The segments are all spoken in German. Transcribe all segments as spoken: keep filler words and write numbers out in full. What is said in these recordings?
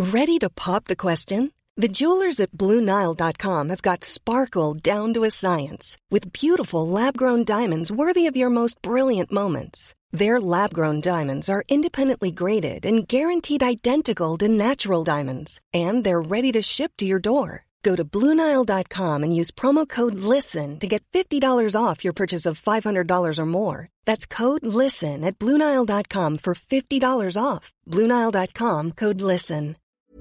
Ready to pop the question? The jewelers at Blue Nile dot com have got sparkle down to a science with beautiful lab-grown diamonds worthy of your most brilliant moments. Their lab-grown diamonds are independently graded and guaranteed identical to natural diamonds, and they're ready to ship to your door. Go to Blue Nile dot com and use promo code LISTEN to get fifty dollars off your purchase of five hundred dollars or more. That's code LISTEN at Blue Nile dot com for fifty dollars off. Blue Nile dot com, code LISTEN.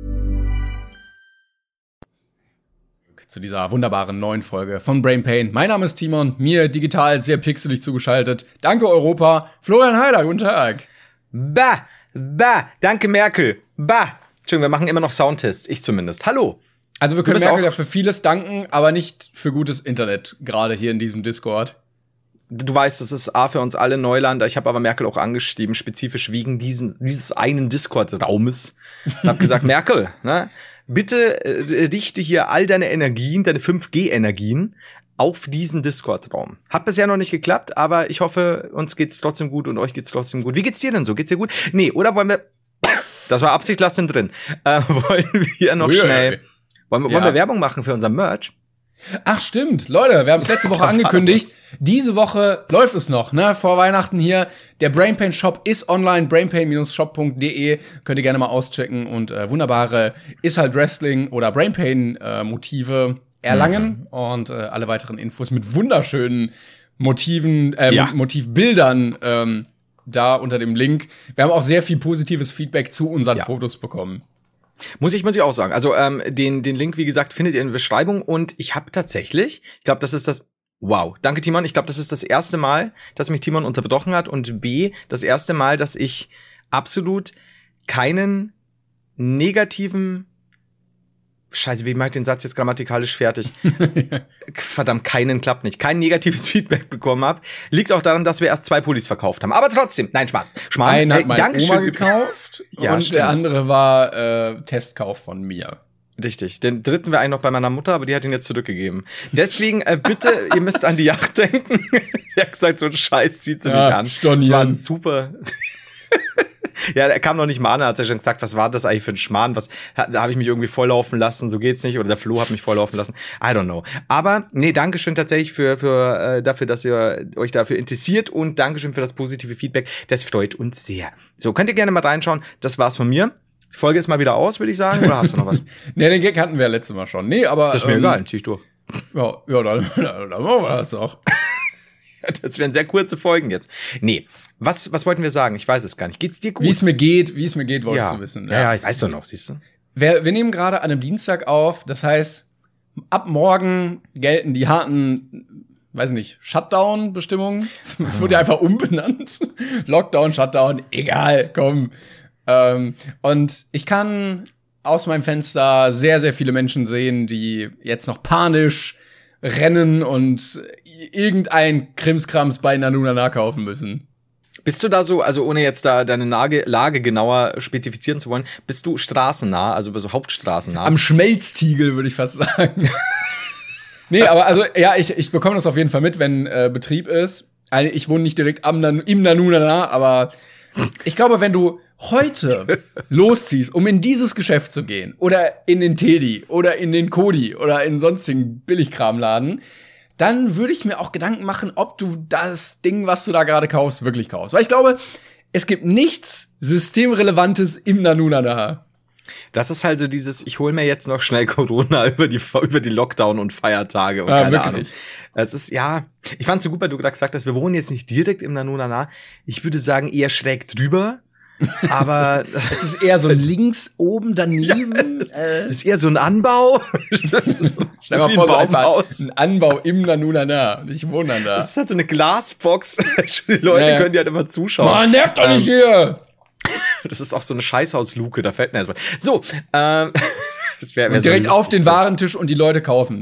Zu dieser wunderbaren neuen Folge von Brain Pain. Mein Name ist Timon, mir digital sehr pixelig zugeschaltet. Danke Europa, Florian Heider, guten Tag. Bah, bah, danke Merkel, bah. Entschuldigung, wir machen immer noch Soundtests, ich zumindest. Hallo. Also wir können Merkel ja für vieles danken, aber nicht für gutes Internet, gerade hier in diesem Discord. Du weißt, das ist A für uns alle Neuland. Ich habe aber Merkel auch angeschrieben, spezifisch wegen diesen, dieses einen Discord-Raumes. Ich habe gesagt, Merkel, ne, bitte äh, richte hier all deine Energien, deine fünf G Energien auf diesen Discord-Raum. Hat bisher noch nicht geklappt, aber ich hoffe, uns geht's trotzdem gut und euch geht's trotzdem gut. Wie geht's dir denn so? Geht's dir gut? Nee, oder wollen wir, das war Absicht, lass den drin. Äh, wollen wir noch Uiuiui. schnell, wollen, wir, Ja. wollen wir Werbung machen für unser Merch? Ach stimmt, Leute, wir haben es letzte Woche angekündigt. Diese Woche läuft es noch, ne? Vor Weihnachten hier. Der Brainpain Shop ist online, brainpain shop punkt de. Könnt ihr gerne mal auschecken und äh, wunderbare Ist halt Wrestling oder Brainpain äh, Motive erlangen. Mhm. Und äh, alle weiteren Infos mit wunderschönen Motiven, äh, Ja. Motivbildern ähm, da unter dem Link. Wir haben auch sehr viel positives Feedback zu unseren Ja. Fotos bekommen. Muss ich, muss ich auch sagen. Also ähm, den den Link, wie gesagt, findet ihr in der Beschreibung. Und ich habe tatsächlich, ich glaube, das ist das, wow, danke Timon, ich glaube, das ist das erste Mal, dass mich Timon unterbrochen hat. Und B, das erste Mal, dass ich absolut keinen negativen, Scheiße, wie mache ich den Satz jetzt grammatikalisch fertig? Verdammt, keinen klappt nicht. Kein negatives Feedback bekommen habe. Liegt auch daran, dass wir erst zwei Pullis verkauft haben. Aber trotzdem, nein, Spaß. Schmarrn. Einen hat Hey, meine Dankeschön. Oma gekauft Ja, und stimmt. der andere war äh, Testkauf von mir. Richtig. Den dritten war eigentlich noch bei meiner Mutter, aber die hat ihn jetzt zurückgegeben. Deswegen, äh, bitte, ihr müsst an die Yacht denken. Er hat gesagt, so ein Scheiß zieht sie Ja, nicht an. stornieren. Das war ein super... Ja, er kam noch nicht mal an, er hat ja schon gesagt, was war das eigentlich für ein Schmarrn, was, da habe ich mich irgendwie volllaufen lassen, so geht's nicht, oder der Flo hat mich volllaufen lassen, I don't know. Aber, nee, Dankeschön tatsächlich für, für, äh, dafür, dass ihr euch dafür interessiert und Dankeschön für das positive Feedback, das freut uns sehr. So, könnt ihr gerne mal reinschauen, das war's von mir. Die Folge ist mal wieder aus, würde ich sagen, oder hast du noch was? Nee, den Gag hatten wir ja letztes Mal schon. Nee, aber Das ist mir ähm, egal, zieh ich durch. Ja, ja, dann, dann machen wir das doch. Das wären sehr kurze Folgen jetzt. Nee, was, was wollten wir sagen? Ich weiß es gar nicht. Geht's dir gut? Wie es mir geht, wie es mir geht, wolltest ja. du wissen. Ja, ja, ich weiß doch noch, siehst du. Wir, wir nehmen gerade an einem Dienstag auf, das heißt, ab morgen gelten die harten, weiß nicht, Shutdown-Bestimmungen. Es, es wurde ja einfach umbenannt. Lockdown, Shutdown, egal, komm. Ähm, und ich kann aus meinem Fenster sehr, sehr viele Menschen sehen, die jetzt noch panisch rennen und irgendein Krimskrams bei Nanunana kaufen müssen. Bist du da so, also ohne jetzt da deine Lage, Lage genauer spezifizieren zu wollen, bist du straßennah, also so hauptstraßennah? Am Schmelztiegel, würde ich fast sagen. Nee, aber also, ja, ich, ich bekomme das auf jeden Fall mit, wenn äh, Betrieb ist. Also, ich wohne nicht direkt am Nan- im Nanunana, aber ich glaube, wenn du heute losziehst, um in dieses Geschäft zu gehen, oder in den Teddy, oder in den Kodi, oder in sonstigen Billigkramladen, dann würde ich mir auch Gedanken machen, ob du das Ding, was du da gerade kaufst, wirklich kaufst. Weil ich glaube, es gibt nichts Systemrelevantes im Nanunana. Das ist halt so dieses, ich hole mir jetzt noch schnell Corona über die über die Lockdown und Feiertage und Ja, keine wirklich. Ahnung. Das ist, ja, ich fand's so gut, weil du gesagt hast, wir wohnen jetzt nicht direkt im Nanunana. Ich würde sagen, eher schräg drüber. Aber Es ist eher so links oben daneben. das ist eher so ein Anbau. Das ist, das Stell ist mal wie vor, ein so einfach Baumhaus. ein Anbau im Nanunana. Ich wohne dann da. Das ist halt so eine Glasbox. Die Leute Ja, ja. können die halt immer zuschauen. Mann, nervt doch nicht Ähm, hier! Das ist auch so eine Scheißhausluke, da fällt mir erstmal. So, ähm, das wär, wär Und direkt so auf den lustig. Warentisch und die Leute kaufen.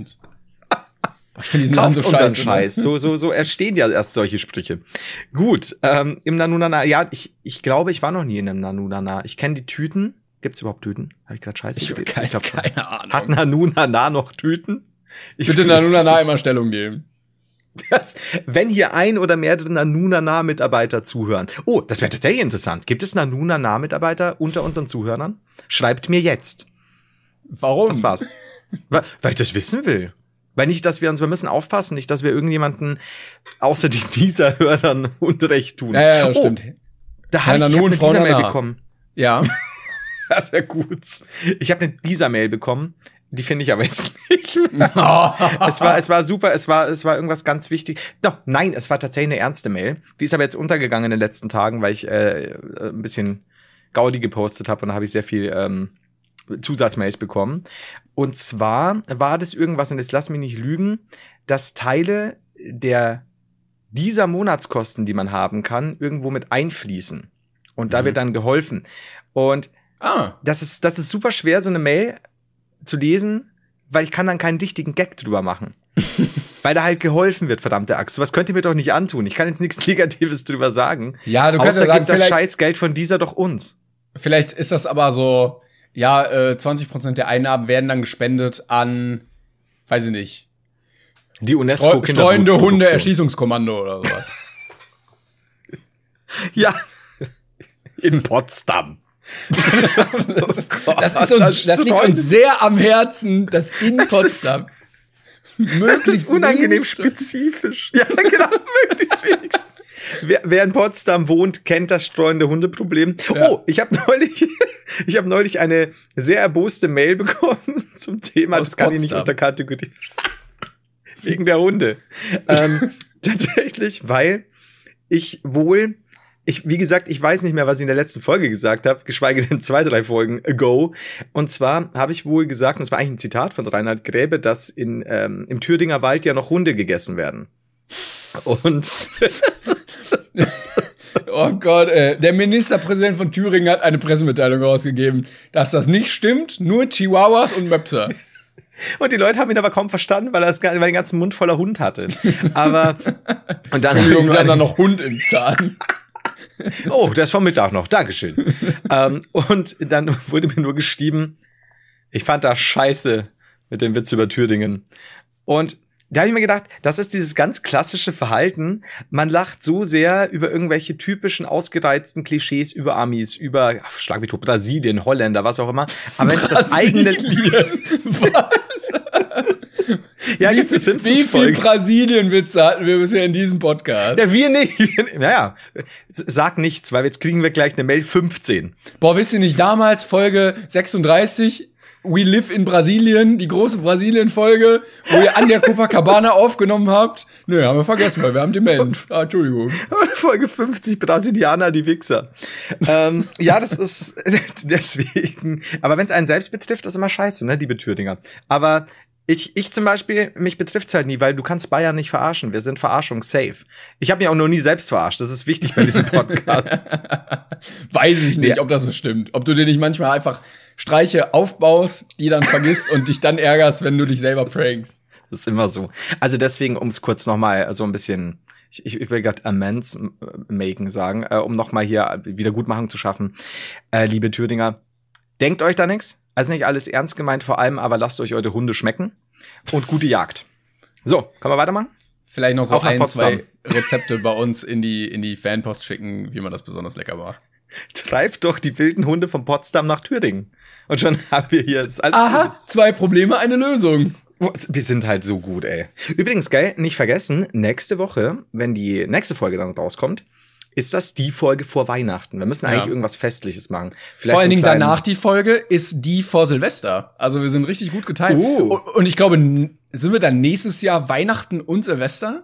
Ich finde diesen Laden Kauft so unseren scheiße. Scheiß. So, so, so entstehen ja erst solche Sprüche. Gut, ähm, im Nanunana, ja, ich, ich glaube, ich war noch nie in einem Nanunana. Ich kenne die Tüten. Gibt's überhaupt Tüten? Habe ich gerade Scheiße Ich habe geredet? keine, glaub, keine Ahnung. Hat Nanunana noch Tüten? Ich Bitte bin Nanunana nicht immer Stellung geben. Das, wenn hier ein oder mehrere Nanunana-Mitarbeiter zuhören. Oh, das wäre tatsächlich interessant. Gibt es Nanunana-Mitarbeiter unter unseren Zuhörern? Schreibt mir jetzt. Warum? Das war's. Weil ich das wissen will. Weil nicht, dass wir uns, wir müssen aufpassen, nicht, dass wir irgendjemanden außer den dieser Hörern Unrecht tun. Ja, ja, ja, oh, stimmt. Da habe ich, ich hab eine Dieser-Mail bekommen. Ja. Das wäre gut. Ich habe eine Dieser-Mail bekommen. Die finde ich aber jetzt nicht. Oh. Es war, es war super, es war, es war irgendwas ganz wichtig. Doch, nein, es war tatsächlich eine ernste Mail. Die ist aber jetzt untergegangen in den letzten Tagen, weil ich äh, ein bisschen Gaudi gepostet habe und da habe ich sehr viel ähm, Zusatzmails bekommen. Und zwar war das irgendwas, und jetzt lass mich nicht lügen, dass Teile der dieser Monatskosten, die man haben kann, irgendwo mit einfließen. Und da mhm. wird dann geholfen. Und ah. das ist, das ist super schwer, so eine Mail zu lesen, weil ich kann dann keinen richtigen Gag drüber machen. Weil da halt geholfen wird, verdammte Axt. Was könnt ihr mir doch nicht antun. Ich kann jetzt nichts Negatives drüber sagen. Ja, du kannst Außer ja sagen, gibt das Scheißgeld von dieser doch uns. Vielleicht ist das aber so, ja, äh, zwanzig Prozent der Einnahmen werden dann gespendet an, weiß ich nicht, die UNESCO Streu- Streunende Hunde Erschießungskommando oder sowas. Ja, in Potsdam. das, ist, das, ist uns, das liegt uns sehr am Herzen, dass in das Potsdam ist, möglichst das ist unangenehm spezifisch. Ja, genau, möglichst wenigstens. Wer, wer in Potsdam wohnt, kennt das streunende Hundeproblem. Ja. Oh, ich habe neulich, ich habe neulich eine sehr erboste Mail bekommen zum Thema. Aus das kann Potsdam. Ich nicht unter Kategorie wegen der Hunde. ähm, tatsächlich, weil ich wohl Ich, wie gesagt, ich weiß nicht mehr, was ich in der letzten Folge gesagt habe, geschweige denn zwei, drei Folgen ago. Und zwar habe ich wohl gesagt, und das war eigentlich ein Zitat von Reinhard Gräbe, dass in ähm, im Thüringer Wald ja noch Hunde gegessen werden. Und oh Gott, ey. Der Ministerpräsident von Thüringen hat eine Pressemitteilung rausgegeben, dass das nicht stimmt, nur Chihuahuas und Möpser. Und die Leute haben ihn aber kaum verstanden, weil er das, weil er den ganzen Mund voller Hund hatte. Aber und dann Entschuldigung, sie haben dann noch Hund im Zahn. Oh, der ist vom Mittag noch. Dankeschön. ähm, und dann wurde mir nur geschrieben, ich fand das scheiße mit dem Witz über Thüringen. Und da habe ich mir gedacht, das ist dieses ganz klassische Verhalten. Man lacht so sehr über irgendwelche typischen ausgereizten Klischees über Amis, über, ach, schlag mich tot, Brasilien, Holländer, was auch immer. Aber wenn es das eigene... Was? Ja, gibt's eine Simpsons-Folge. Wie viel Brasilien-Witze hatten wir bisher in diesem Podcast? Ja, wir nicht. Naja, sag nichts, weil jetzt kriegen wir gleich eine Mail fünfzehn. Boah, wisst ihr nicht, damals Folge sechsunddreißig, We Live in Brasilien, die große Brasilien-Folge, wo ihr an der Copacabana aufgenommen habt? Nö, haben wir vergessen, weil wir haben Demenz. Ah, Entschuldigung. Folge fünfzig, Brasilianer, die Wichser. ähm, ja, das ist deswegen. Aber wenn es einen selbst betrifft, ist immer scheiße, ne, liebe Thüringer. Aber Ich, ich zum Beispiel, mich betrifft's halt nie, weil du kannst Bayern nicht verarschen. Wir sind verarschungssafe. Ich habe mich auch noch nie selbst verarscht. Das ist wichtig bei diesem Podcast. Weiß ich nicht, ja. ob das so stimmt. Ob du dir nicht manchmal einfach Streiche aufbaust, die dann vergisst und dich dann ärgerst, wenn du dich selber prankst. Das ist immer so. Also deswegen, um es kurz noch mal so ein bisschen, ich, ich, ich will gerade Amends making sagen, äh, um noch mal hier Wiedergutmachung zu schaffen. Äh, liebe Thüringer, denkt euch da nichts. Also nicht alles ernst gemeint, vor allem, aber lasst euch eure Hunde schmecken und gute Jagd. So, können wir weitermachen? Vielleicht noch so Auf nach ein, Potsdam. zwei Rezepte bei uns in die, in die Fanpost schicken, wie man das besonders lecker macht. Treibt doch die wilden Hunde von Potsdam nach Thüringen. Und schon haben wir hier das alles Aha, Gutes. zwei Probleme, eine Lösung. Wir sind halt so gut, ey. Übrigens, geil, nicht vergessen, nächste Woche, wenn die nächste Folge dann rauskommt, ist das die Folge vor Weihnachten. Wir müssen eigentlich ja. irgendwas Festliches machen. Vielleicht vor allen Dingen kleinen... danach die Folge ist die vor Silvester. Also wir sind richtig gut getimt. Uh. Und ich glaube, sind wir dann nächstes Jahr Weihnachten und Silvester?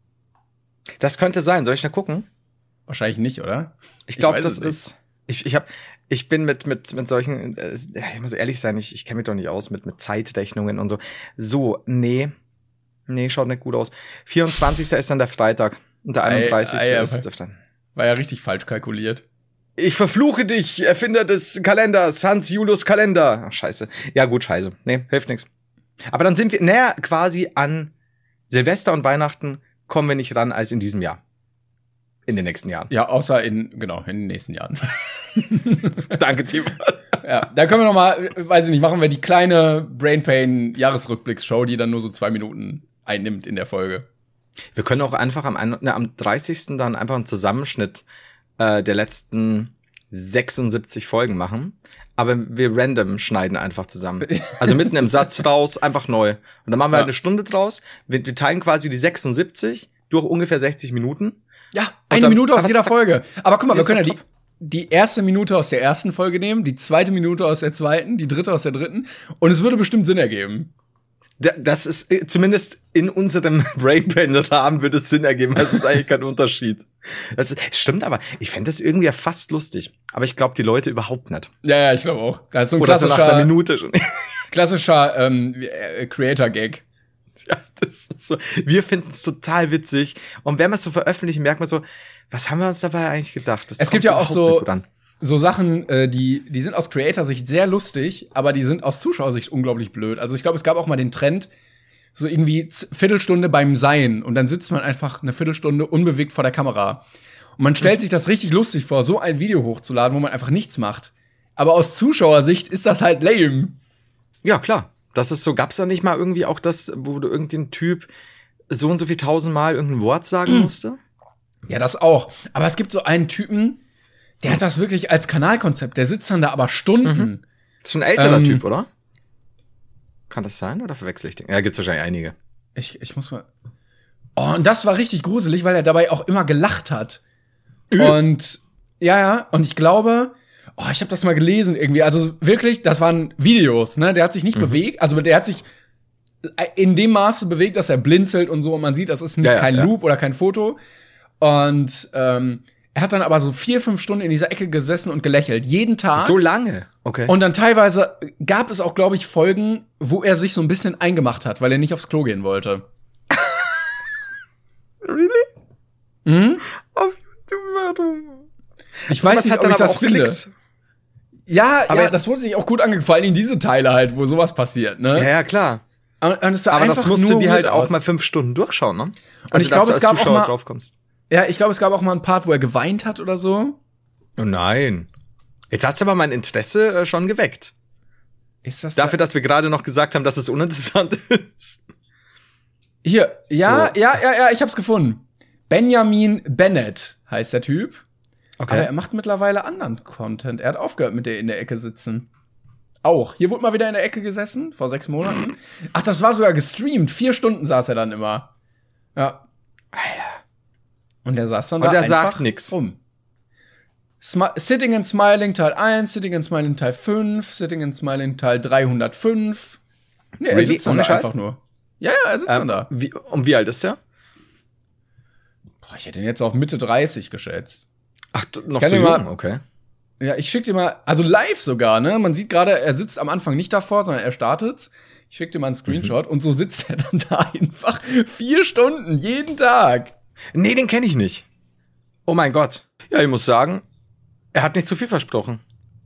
Das könnte sein. Soll ich mal gucken? Wahrscheinlich nicht, oder? Ich glaube, das ist... Ich, ich, hab, ich bin mit, mit, mit solchen... Äh, ich muss ehrlich sein, ich, ich kenne mich doch nicht aus mit, mit Zeitrechnungen und so. So, nee. Nee, schaut nicht gut aus. vierundzwanzigster ist dann der Freitag. Und der einunddreißigste Ei, ei, ist dann... War ja richtig falsch kalkuliert. Ich verfluche dich, Erfinder des Kalenders, Hans Julius Kalender. Ach, scheiße. Ja, gut, scheiße. Nee, hilft nix. Aber dann sind wir näher quasi an Silvester und Weihnachten kommen wir nicht ran als in diesem Jahr. In den nächsten Jahren. Ja, außer in, genau, in den nächsten Jahren. Danke, Tim. Ja, da können wir noch mal, weiß ich nicht, machen wir die kleine Brain Pain Jahresrückblicks-Show, die dann nur so zwei Minuten einnimmt in der Folge. Wir können auch einfach am, ne, am dreißigsten dann einfach einen Zusammenschnitt äh, der letzten sechsundsiebzig Folgen machen, aber wir random schneiden einfach zusammen. Also mitten im Satz raus, einfach neu. Und dann machen wir Ja. halt eine Stunde draus. Wir, wir teilen quasi die sechsundsiebzig durch ungefähr sechzig Minuten. Ja, eine dann- Minute aus aber jeder zack. Folge. Aber guck mal, wir Ist können ja doch die, die erste Minute aus der ersten Folge nehmen, die zweite Minute aus der zweiten, die dritte aus der dritten. Und es würde bestimmt Sinn ergeben. Da- Das ist äh, zumindest in unserem Brainpan-Rahmen würde es Sinn ergeben. Das ist eigentlich kein Unterschied. Das ist, stimmt aber. Ich fände das irgendwie ja fast lustig. Aber ich glaube, die Leute überhaupt nicht. Ja, ja, ich glaube auch. Das ist so ein Oder so nach einer klassischer, Minute schon. klassischer ähm, äh, Creator-Gag. Ja, das ist so. Wir finden es total witzig. Und wenn wir es so veröffentlichen, merkt man so, was haben wir uns dabei eigentlich gedacht? Das Es gibt kommt ja auch überhaupt so- nicht gut an. So Sachen, äh, die, die sind aus Creator-Sicht sehr lustig, aber die sind aus Zuschauersicht unglaublich blöd. Also ich glaube, es gab auch mal den Trend, so irgendwie Z- Viertelstunde beim Sein und dann sitzt man einfach eine Viertelstunde unbewegt vor der Kamera. Und man stellt sich das richtig lustig vor, so ein Video hochzuladen, wo man einfach nichts macht. Aber aus Zuschauersicht ist das halt lame. Ja, klar. Das ist so, gab's da nicht mal irgendwie auch das, wo du irgendein Typ so und so viel tausendmal irgendein Wort sagen Mhm. musste? Ja, das auch. Aber es gibt so einen Typen, der hat das wirklich als Kanalkonzept. Der sitzt dann da aber Stunden. Das ist ein älterer Ähm, Typ, oder? Kann das sein oder verwechsel ich den? Ja, gibt's wahrscheinlich einige. Ich, ich muss mal. Oh, und das war richtig gruselig, weil er dabei auch immer gelacht hat. Und ja, ja, und ich glaube, oh, ich habe das mal gelesen irgendwie. Also wirklich, das waren Videos, ne? Der hat sich nicht Mhm. bewegt, also der hat sich in dem Maße bewegt, dass er blinzelt und so. Und man sieht, das ist nicht Ja, ja, kein ja. Loop oder kein Foto. Und ähm, er hat dann aber so vier, fünf Stunden in dieser Ecke gesessen und gelächelt. Jeden Tag. So lange? Okay. Und dann teilweise gab es auch, glaube ich, Folgen, wo er sich so ein bisschen eingemacht hat, weil er nicht aufs Klo gehen wollte. really? Mhm. Auf YouTube, warum? Ich weiß Was nicht, hat ob dann ich aber das auch finde. Klicks? Ja, Aber- ja, das wurde sich auch gut angeguckt, vor allem diese Teile halt, wo sowas passiert, ne? Ja, ja, klar. Und, und es sah Aber einfach das musst nur du dir halt weird auch aus. mal fünf Stunden durchschauen, ne? Also, ich glaube, dass es du als gab auch Zuschauer mal- drauf kommst. Ja, ich glaube, es gab auch mal einen Part, wo er geweint hat oder so. Oh nein. Jetzt hast du aber mein Interesse äh, schon geweckt. Ist das Dafür, dass wir gerade noch gesagt haben, dass es uninteressant ist. Hier, ja, So. ja, ja, ja, ich hab's gefunden. Benjamin Bennett heißt der Typ. Aber er macht mittlerweile anderen Content. Er hat aufgehört mit der in der Ecke sitzen. Auch. Hier wurde mal wieder in der Ecke gesessen, vor sechs Monaten. Ach, das war sogar gestreamt. Vier Stunden saß er dann immer. Ja. Alter. Und der saß dann Und da er einfach sagt nix. rum. Smi- Sitting and Smiling Teil eins, Sitting and Smiling Teil fünf, Sitting and Smiling Teil dreihundertfünf. Nee, er Really? sitzt dann Ohne da Scheiß? einfach nur. Ja, ja, er sitzt dann Ähm, da. wie, und wie alt ist der? Boah, ich hätte ihn jetzt auf Mitte dreißig geschätzt. Ach, du- noch kann so dir mal- jung, okay. Ja, ich schick dir mal, also live sogar, ne? Man sieht gerade, er sitzt am Anfang nicht davor, sondern er startet. Ich schick dir mal einen Screenshot und so sitzt er dann da einfach vier Stunden, jeden Tag. Nee, den kenne ich nicht. Oh mein Gott. Ja, ich muss sagen, er hat nicht zu viel versprochen.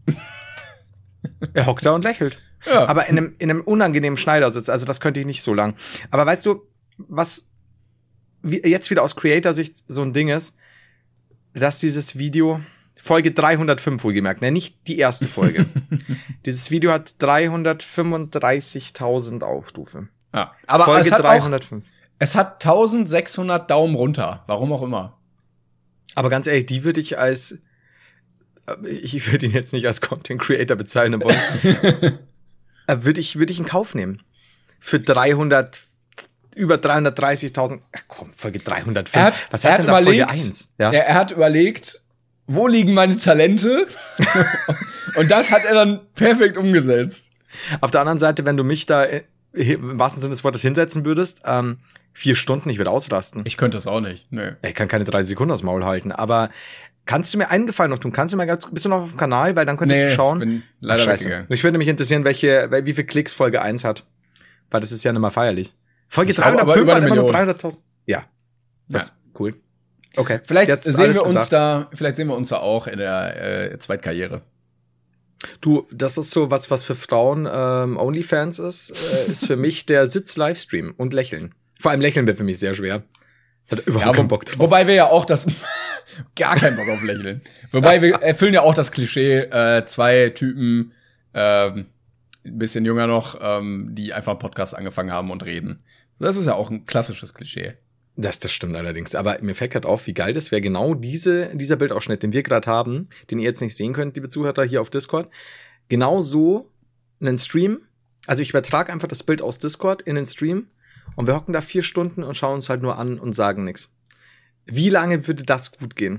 Er hockt da und lächelt. Ja. Aber in einem, in einem unangenehmen Schneidersitz, also das könnte ich nicht so lang. Aber weißt du, was wie, jetzt wieder aus Creator-Sicht so ein Ding ist, dass dieses Video, Folge dreihundertfünf wohlgemerkt, ne, nicht die erste Folge. Dieses Video hat dreihundertfünfunddreißigtausend Aufrufe. Ja. Aber Folge es hat auch, dreihundertfünf. es hat eintausendsechshundert Daumen runter. Warum auch immer. Aber ganz ehrlich, die würde ich als, ich würde ihn jetzt nicht als Content Creator bezeichnen wollen, äh, würde ich, würde ich in Kauf nehmen. Für dreihundert, über dreihundertdreißigtausend, ach komm, Folge dreihundertfünf. Er hat, Was er hat hat denn da Folge überlegt, eins? Ja? er, er hat überlegt, wo liegen meine Talente? Und das hat er dann perfekt umgesetzt. Auf der anderen Seite, wenn du mich da äh, im wahrsten Sinne des Wortes hinsetzen würdest, ähm, vier Stunden, ich würde ausrasten. Ich könnte das auch nicht. Nö. Ich kann keine dreißig Sekunden aus Maul halten, aber kannst du mir einen Gefallen noch tun? Kannst du mir ganz, bist du noch auf dem Kanal? Weil dann könntest Nee, du schauen. ich bin leider Ach, scheiße. weggegangen. Mich würde mich interessieren, welche, wie viel Klicks Folge eins hat. Weil das ist ja nicht mal feierlich. Folge Ich glaube, aber dreihundertfünf über hat eine immer nur Million. dreihunderttausend. Ja. Das ist cool. Okay. Vielleicht Jetzt ist sehen alles wir uns gesagt. da, vielleicht sehen wir uns da auch in der äh, Zweitkarriere. Du, das ist so was, was für Frauen ähm, Onlyfans ist, äh, ist für mich der Sitz-Livestream und Lächeln. Vor allem Lächeln wird für mich sehr schwer. Ich hatte überhaupt Ja, keinen wo, Bock drauf. wobei wir ja auch das gar keinen Bock auf Lächeln. Wobei wir erfüllen ja auch das Klischee, äh, zwei Typen, ähm, ein bisschen jünger noch, ähm, die einfach einen Podcast angefangen haben und reden. Das ist ja auch ein klassisches Klischee. Das, das stimmt allerdings. Aber mir fällt gerade auf, wie geil das wäre, genau diese, dieser Bildausschnitt, den wir gerade haben, den ihr jetzt nicht sehen könnt, liebe Zuhörer hier auf Discord, genau so einen Stream. Also ich übertrage einfach das Bild aus Discord in den Stream und wir hocken da vier Stunden und schauen uns halt nur an und sagen nichts. Wie lange würde das gut gehen?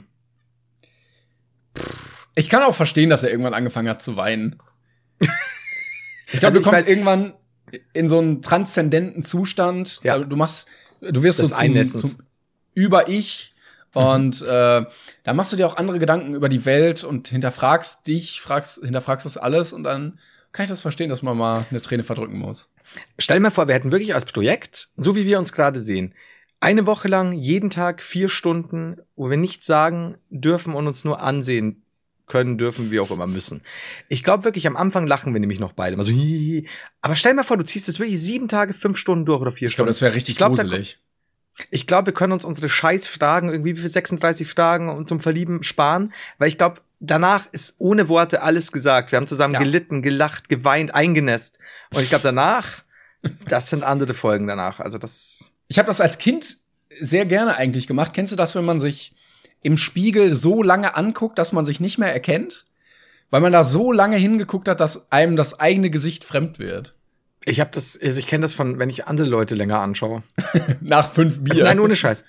Ich kann auch verstehen, dass er irgendwann angefangen hat zu weinen. Ich glaube, Also du ich kommst weiß- irgendwann in so einen transzendenten Zustand. Ja. Du machst, du wirst Des so zum, Einnässens. zum Über-Ich. Und äh, da machst du dir auch andere Gedanken über die Welt und hinterfragst dich, fragst, hinterfragst das alles. Und dann kann ich das verstehen, dass man mal eine Träne verdrücken muss. Stell dir mal vor, wir hätten wirklich als Projekt, so wie wir uns gerade sehen, eine Woche lang, jeden Tag vier Stunden, wo wir nichts sagen dürfen und uns nur ansehen können, dürfen, wie auch immer müssen. Ich glaube wirklich, am Anfang lachen wir nämlich noch beide. Mal so, hihihi. Aber stell dir mal vor, du ziehst es wirklich sieben Tage, fünf Stunden durch oder vier Ich glaube, Stunden. das wäre richtig Ich glaub, da- gruselig. Ich glaube, wir können uns unsere Scheißfragen, irgendwie wie viel sechsunddreißig Fragen und zum Verlieben sparen, weil ich glaube, danach ist ohne Worte alles gesagt. Wir haben zusammen Ja. gelitten, gelacht, geweint, eingenässt. Und ich glaube, danach, das sind andere Folgen danach. Also das. Ich habe das als Kind sehr gerne eigentlich gemacht. Kennst du das, wenn man sich im Spiegel so lange anguckt, dass man sich nicht mehr erkennt? Weil man da so lange hingeguckt hat, dass einem das eigene Gesicht fremd wird. Ich habe das, also ich kenne das von, wenn ich andere Leute länger anschaue. Nach fünf Bier. Also nein, ohne Scheiß.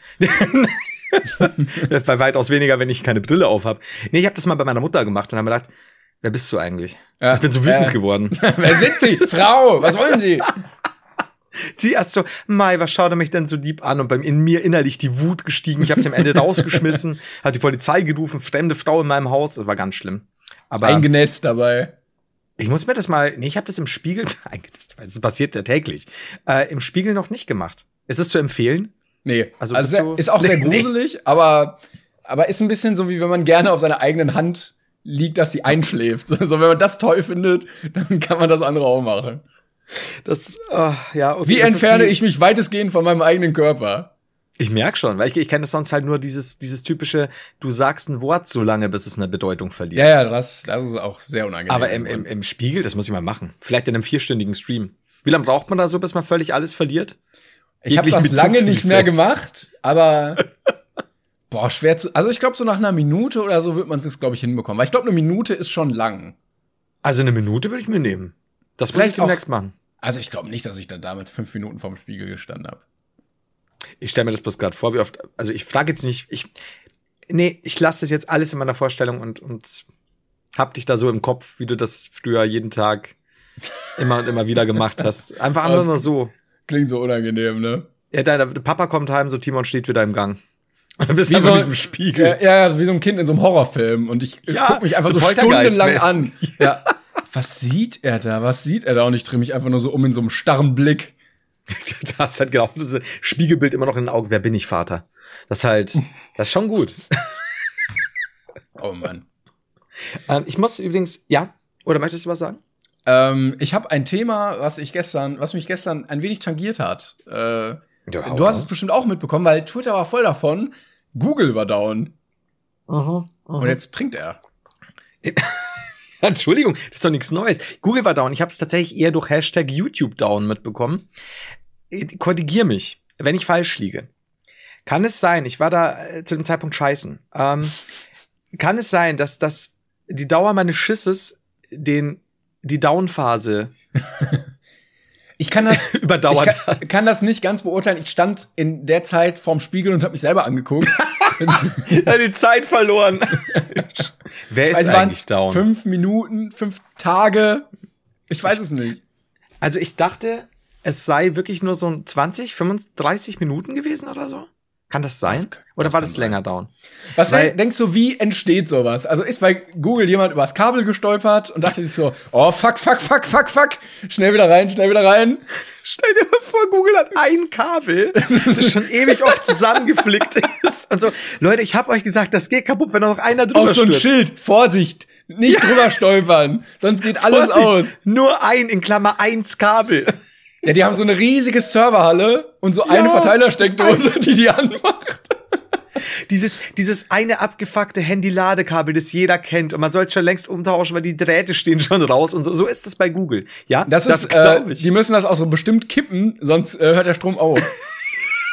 Bei weitaus weniger, wenn ich keine Brille auf habe. Nee, ich habe das mal bei meiner Mutter gemacht und habe mir gedacht, wer bist du eigentlich? Ja. Ich bin so wütend Äh. geworden. Wer sind Sie? Frau, was wollen Sie? Sie erst so, Mai, was schaut er mich denn so lieb an? Und bei in mir innerlich die Wut gestiegen. Ich habe sie am Ende rausgeschmissen, hat die Polizei gerufen, fremde Frau in meinem Haus. Das war ganz schlimm. Aber Eingenässt dabei. ich muss mir das mal, nee, ich habe das im Spiegel, eingenässt, weil das passiert ja täglich, äh, im Spiegel noch nicht gemacht. Ist es zu empfehlen? Nee, Also also, bist sehr, du- ist auch sehr Nee, nee. gruselig, aber, aber ist ein bisschen so, wie wenn man gerne auf seiner eigenen Hand liegt, dass sie einschläft. So, wenn man das toll findet, dann kann man das andere auch machen. Das, äh, ja. Okay, Wie das ist entferne wie- ich mich weitestgehend von meinem eigenen Körper? Ich merk schon, weil ich, ich kenne das sonst halt nur dieses, dieses typische, du sagst ein Wort so lange, bis es eine Bedeutung verliert. Ja, ja, das, das ist auch sehr unangenehm. Aber im, im, im Spiegel, das muss ich mal machen. Vielleicht in einem vierstündigen Stream. Wie lange braucht man da so, bis man völlig alles verliert? ich habe jeglichen das Bezug lange zu nicht sich mehr selbst. gemacht, aber boah, schwer zu. Also ich glaube, so nach einer Minute oder so wird man das, glaube ich, hinbekommen. Weil ich glaube, eine Minute ist schon lang. Also eine Minute würde ich mir nehmen. Das muss Vielleicht ich demnächst machen. Also ich glaube nicht, dass ich da damals fünf Minuten vorm Spiegel gestanden habe. Ich stelle mir das bloß gerade vor, wie oft, also ich frage jetzt nicht, ich, nee, ich lasse das jetzt alles in meiner Vorstellung und, und hab dich da so im Kopf, wie du das früher jeden Tag immer und immer wieder gemacht hast. Einfach Aber einfach es- nur so. Klingt so unangenehm, ne? Ja, der, der Papa kommt heim, so Timon steht wieder im Gang. Und dann bist du Wie einfach so- in diesem Spiegel. Ja, ja, ja, wie so ein Kind in so einem Horrorfilm. Und ich Ja, guck mich einfach so so, stundenlang Poltergeist-mäßig. an. Ja. Was sieht er da? Was sieht er da? Und ich drehe mich einfach nur so um in so einem starren Blick. Da hast halt genau das Spiegelbild immer noch in den Augen. Wer bin ich, Vater? Das ist halt, das ist schon gut. Oh Mann. ähm, ich muss übrigens, ja, oder möchtest du was sagen? Ähm, ich habe ein Thema, was ich gestern, was mich gestern ein wenig tangiert hat. Äh, Ja, hau du hast es raus. bestimmt auch mitbekommen, weil Twitter war voll davon. Google war down. Mhm, Und jetzt trinkt er. Entschuldigung, das ist doch nichts Neues. Google war down. Ich habe es tatsächlich eher durch Hashtag YouTube down mitbekommen. Äh, Korrigier mich, wenn ich falsch liege. Kann es sein, ich war da äh, zu dem Zeitpunkt scheißen, ähm, kann es sein, dass das die Dauer meines Schisses den die Down-Phase Ich kann das, überdauert ich kann, kann das nicht ganz beurteilen. Ich stand in der Zeit vorm Spiegel und habe mich selber angeguckt. hat die Zeit verloren. Wer ist Also eigentlich waren's down? Fünf Minuten, fünf Tage. Ich weiß es nicht. Also ich dachte, es sei wirklich nur so ein zwanzig, fünfunddreißig Minuten gewesen oder so. Kann das sein? Das- Oder das war kann das sein. länger down? Was Weil- denk- denkst du, wie entsteht sowas? Also ist bei Google jemand übers Kabel gestolpert und dachte sich so, oh fuck, fuck, fuck, fuck, fuck, schnell wieder rein, schnell wieder rein. Stell dir mal vor, Google hat ein Kabel, das schon ewig oft zusammengeflickt ist. Und so, Leute, ich hab euch gesagt, das geht kaputt, wenn da noch einer drüber Auf so ein stürzt. Schild, Vorsicht, nicht drüber stolpern, sonst geht alles Vorsicht, aus. Nur ein, in Klammer eins Kabel. Ja, die haben so eine riesige Serverhalle und so eine Ja. Verteilersteckdose, die die anmacht. Dieses, dieses eine abgefuckte Handy-Ladekabel, das jeder kennt. Und man sollte schon längst umtauschen, weil die Drähte stehen schon raus. Und so, so ist das bei Google. Ja, Das ist, glaub äh, die müssen das auch so bestimmt kippen, sonst äh, hört der Strom auf.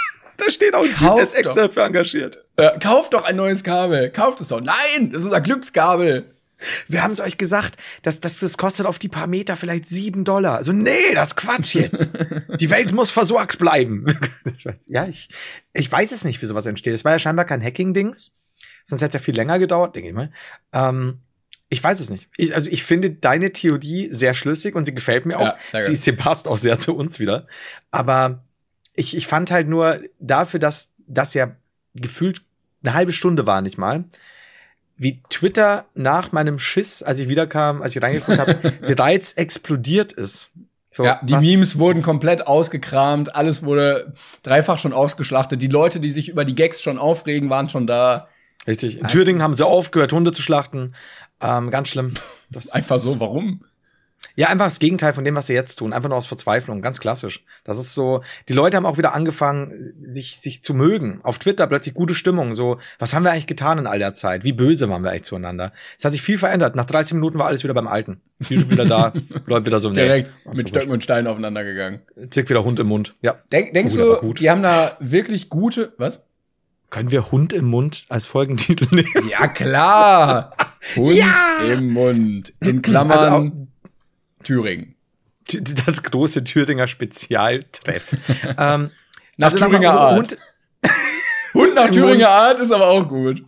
Da steht auch ein Typ, der ist extra dafür engagiert. Äh, kauft doch ein neues Kabel. Kauft es doch. Nein, das ist unser Glückskabel. Wir haben es euch gesagt, dass, dass das kostet auf die paar Meter vielleicht sieben Dollar. Also nee, das ist Quatsch jetzt. Die Welt muss versorgt bleiben. Das war, ja, ich, ich weiß es nicht, wie sowas entsteht. Es war ja scheinbar kein Hacking-Dings. Sonst hätte es ja viel länger gedauert, denke ich mal. Ähm, ich weiß es nicht. Ich, also ich finde deine Theorie sehr schlüssig und sie gefällt mir auch. Ja, sie, sie passt auch sehr zu uns wieder. Aber ich, ich fand halt nur dafür, dass das ja gefühlt eine halbe Stunde war, nicht mal, wie Twitter nach meinem Schiss, als ich wiederkam, als ich reingeguckt habe, bereits explodiert ist. So, ja, die Memes wurden komplett ausgekramt, alles wurde dreifach schon ausgeschlachtet. Die Leute, die sich über die Gags schon aufregen, waren schon da. Richtig. In Thüringen haben sie aufgehört, Hunde zu schlachten. Ähm, ganz schlimm. Das einfach so, warum? Ja, einfach das Gegenteil von dem, was sie jetzt tun. Einfach nur aus Verzweiflung, ganz klassisch. Das ist so, die Leute haben auch wieder angefangen, sich sich zu mögen. Auf Twitter plötzlich gute Stimmung, so, was haben wir eigentlich getan in all der Zeit? Wie böse waren wir eigentlich zueinander? Es hat sich viel verändert. Nach dreißig Minuten war alles wieder beim Alten. YouTube wieder da, Leute wieder so. Direkt nee, mit Stöcken und Steinen aufeinander gegangen. Tick wieder Hund im Mund, ja. Denk, denkst oh, du, die haben da wirklich gute, was? Können wir Hund im Mund als Folgentitel nehmen? Ja, klar! Hund ja! im Mund. In Klammern also auch, Thüringen. Das große Thüringer Spezialtreff. ähm, nach also Thüringer Art. Hund, Hund nach Thüringer Art ist aber auch gut.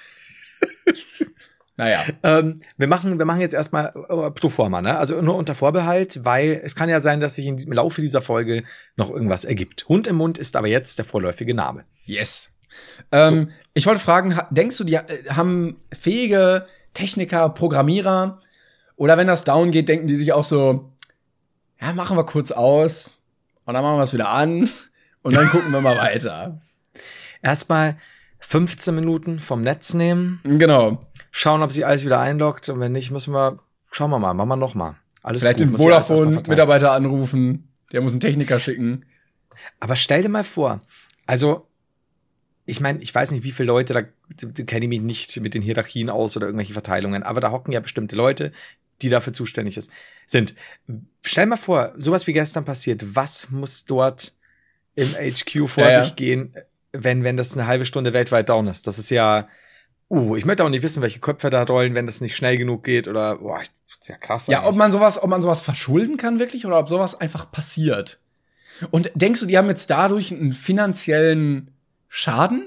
Naja. Ähm, wir machen, wir machen jetzt erstmal äh, pro forma, ne? Also nur unter Vorbehalt, weil es kann ja sein, dass sich im Laufe dieser Folge noch irgendwas ergibt. Hund im Mund ist aber jetzt der vorläufige Name. Yes. Ähm, so. Ich wollte fragen, denkst du, die haben fähige Techniker, Programmierer, oder wenn das down geht, denken die sich auch so, ja, machen wir kurz aus und dann machen wir es wieder an und dann gucken wir mal weiter. Erstmal fünfzehn Minuten vom Netz nehmen. Genau. Schauen, ob sich alles wieder einloggt und wenn nicht, müssen wir, schauen wir mal, machen wir noch mal. Alles Vielleicht gut, den Vodafone-Mitarbeiter anrufen, der muss einen Techniker schicken. Aber stell dir mal vor, also ich meine, ich weiß nicht, wie viele Leute, da, da kenne ich mich nicht mit den Hierarchien aus oder irgendwelche Verteilungen, aber da hocken ja bestimmte Leute, die dafür zuständig ist, sind. Stell mal vor, sowas wie gestern passiert, was muss dort im H Q vor ja, sich ja. gehen, wenn wenn das eine halbe Stunde weltweit down ist? Das ist ja, uh, ich möchte auch nicht wissen, welche Köpfe da rollen, wenn das nicht schnell genug geht oder, boah, das ist ja krass. Ja, eigentlich. ob man sowas, ob man sowas verschulden kann wirklich oder ob sowas einfach passiert. Und denkst du, die haben jetzt dadurch einen finanziellen Schaden?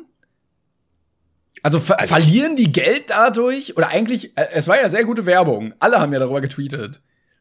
Also, ver also verlieren die Geld dadurch? Oder eigentlich, äh, es war ja sehr gute Werbung. Alle haben ja darüber getweetet.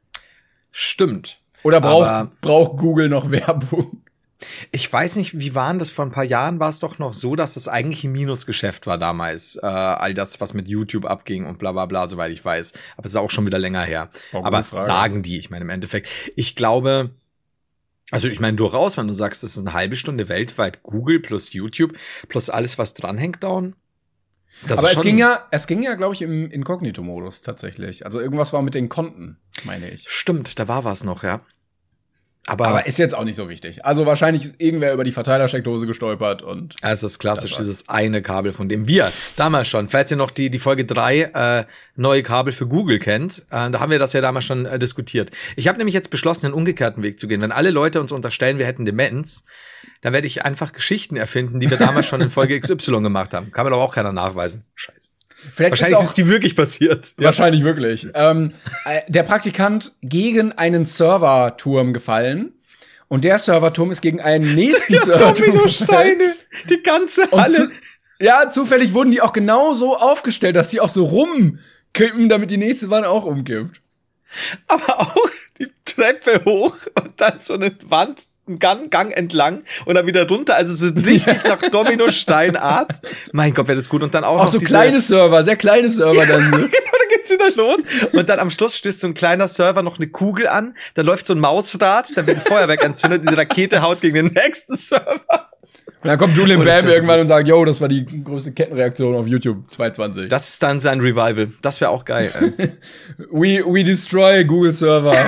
Stimmt. Oder braucht, braucht Google noch Werbung? Ich weiß nicht, wie waren das vor ein paar Jahren? War es doch noch so, dass es eigentlich ein Minusgeschäft war damals. Äh, all das, was mit YouTube abging und bla bla bla, soweit ich weiß. Aber es ist auch schon wieder länger her. Aber sagen die, ich meine im Endeffekt. Ich glaube, also ich meine durchaus, wenn du sagst, das ist eine halbe Stunde weltweit Google plus YouTube plus alles, was dranhängt, down. Das Aber es ging ja, es ging ja, glaube ich, im Inkognito-Modus tatsächlich. Also irgendwas war mit den Konten, meine ich. Stimmt, da war was noch, ja. Aber, Aber ist jetzt auch nicht so wichtig. Also wahrscheinlich ist irgendwer über die Verteilersteckdose gestolpert und. Es ist klassisch, das dieses eine Kabel, von dem wir damals schon, falls ihr noch die die Folge drei äh, neue Kabel für Google kennt, äh, da haben wir das ja damals schon äh, diskutiert. Ich habe nämlich jetzt beschlossen, den umgekehrten Weg zu gehen. Wenn alle Leute uns unterstellen, wir hätten Demenz, dann werde ich einfach Geschichten erfinden, die wir damals schon in Folge X Y gemacht haben. Kann mir doch auch keiner nachweisen. Scheiße. Vielleicht Wahrscheinlich ist, auch, ist die wirklich passiert. Wahrscheinlich ja. wirklich. Ähm, äh, der Praktikant gegen einen Serverturm gefallen. Und der Serverturm ist gegen einen nächsten ja, Serverturm Dominosteine, die ganze Halle. Zu, ja, zufällig wurden die auch genau so aufgestellt, dass die auch so rumkippen, damit die nächste Wand auch umkippt. Aber auch die Treppe hoch und dann so eine Wand, einen Gang, Gang entlang und dann wieder runter. Also so richtig nach Dominosteinart. Mein Gott, wäre das gut. Und dann auch, auch noch so diese kleine Server, sehr kleine Server dann. Genau, dann geht's wieder los. Und dann am Schluss stößt so ein kleiner Server noch eine Kugel an. Dann läuft so ein Mausrad, dann wird ein Feuerwerk entzündet. Diese Rakete haut gegen den nächsten Server. Und dann kommt Julian oh, Bam irgendwann und sagt, yo, das war die größte Kettenreaktion auf YouTube zwanzig zwanzig. Das ist dann sein Revival. Das wäre auch geil. Ey. we, we destroy Google Server.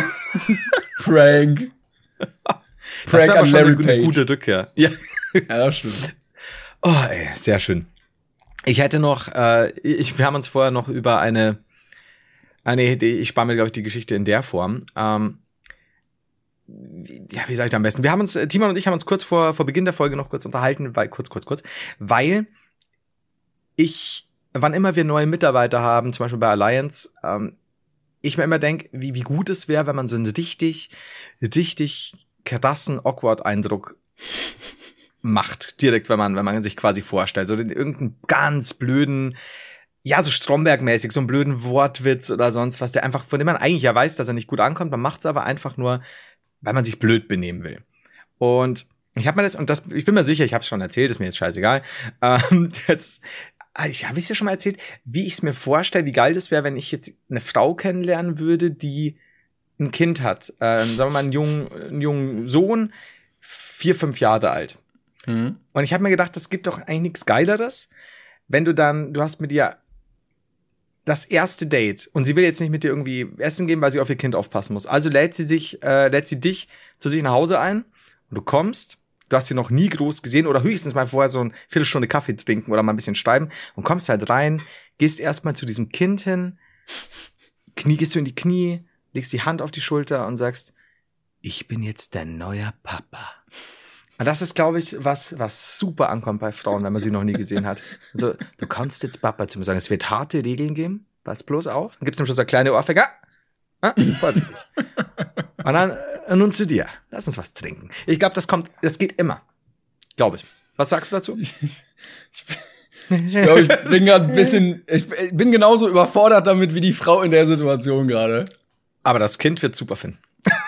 Prank. Das wäre aber schon eine, eine gute Rückkehr. Ja. Ja, das stimmt. Oh, ey, sehr schön. Ich hätte noch, äh, ich, wir haben uns vorher noch über eine, eine Idee, ich spare mir, glaube ich, die Geschichte in der Form. Ähm, ja, wie sage ich da am besten? Wir haben uns, Timon und ich haben uns kurz vor, vor Beginn der Folge noch kurz unterhalten, weil, kurz, kurz, kurz, weil ich, wann immer wir neue Mitarbeiter haben, zum Beispiel bei Alliance, ähm, ich mir immer denke, wie, wie gut es wäre, wenn man so einen richtig, richtig krassen Awkward-Eindruck macht, direkt, wenn man, wenn man sich quasi vorstellt. So den, irgendeinen ganz blöden, ja, so Stromberg-mäßig, so einen blöden Wortwitz oder sonst was, der einfach, von dem man eigentlich ja weiß, dass er nicht gut ankommt, man macht es aber einfach nur, weil man sich blöd benehmen will. Und ich habe mir das, und das, ich bin mir sicher, ich habe es schon erzählt, ist mir jetzt scheißegal, ähm, das, ich habe es ja schon mal erzählt, wie ich es mir vorstelle, wie geil das wäre, wenn ich jetzt eine Frau kennenlernen würde, die ein Kind hat, ähm, sagen wir mal einen jungen, einen jungen Sohn, vier, fünf Jahre alt. Mhm. Und ich habe mir gedacht, das gibt doch eigentlich nichts Geileres, wenn du dann, du hast mit ihr das erste Date und sie will jetzt nicht mit dir irgendwie essen gehen, weil sie auf ihr Kind aufpassen muss. Also lädt sie sich, äh, lädt sie dich zu sich nach Hause ein und du kommst, du hast sie noch nie groß gesehen oder höchstens mal vorher so eine Viertelstunde Kaffee trinken oder mal ein bisschen schreiben und kommst halt rein, gehst erstmal zu diesem Kind hin, Knie, gehst du in die Knie, legst die Hand auf die Schulter und sagst, ich bin jetzt dein neuer Papa. Und das ist, glaube ich, was, was super ankommt bei Frauen, wenn man sie noch nie gesehen hat. Also, du kannst jetzt Papa zu mir sagen. Es wird harte Regeln geben. Pass bloß auf. Dann gibt's am Schluss eine kleine Ohrfeige. Ah, vorsichtig. Und dann, äh, nun zu dir. Lass uns was trinken. Ich glaube, das kommt, das geht immer. Glaube ich. Was sagst du dazu? Ich, ich, ich glaube, ich bin gerade ein bisschen, ich bin genauso überfordert damit wie die Frau in der Situation gerade. Aber das Kind wird super finden.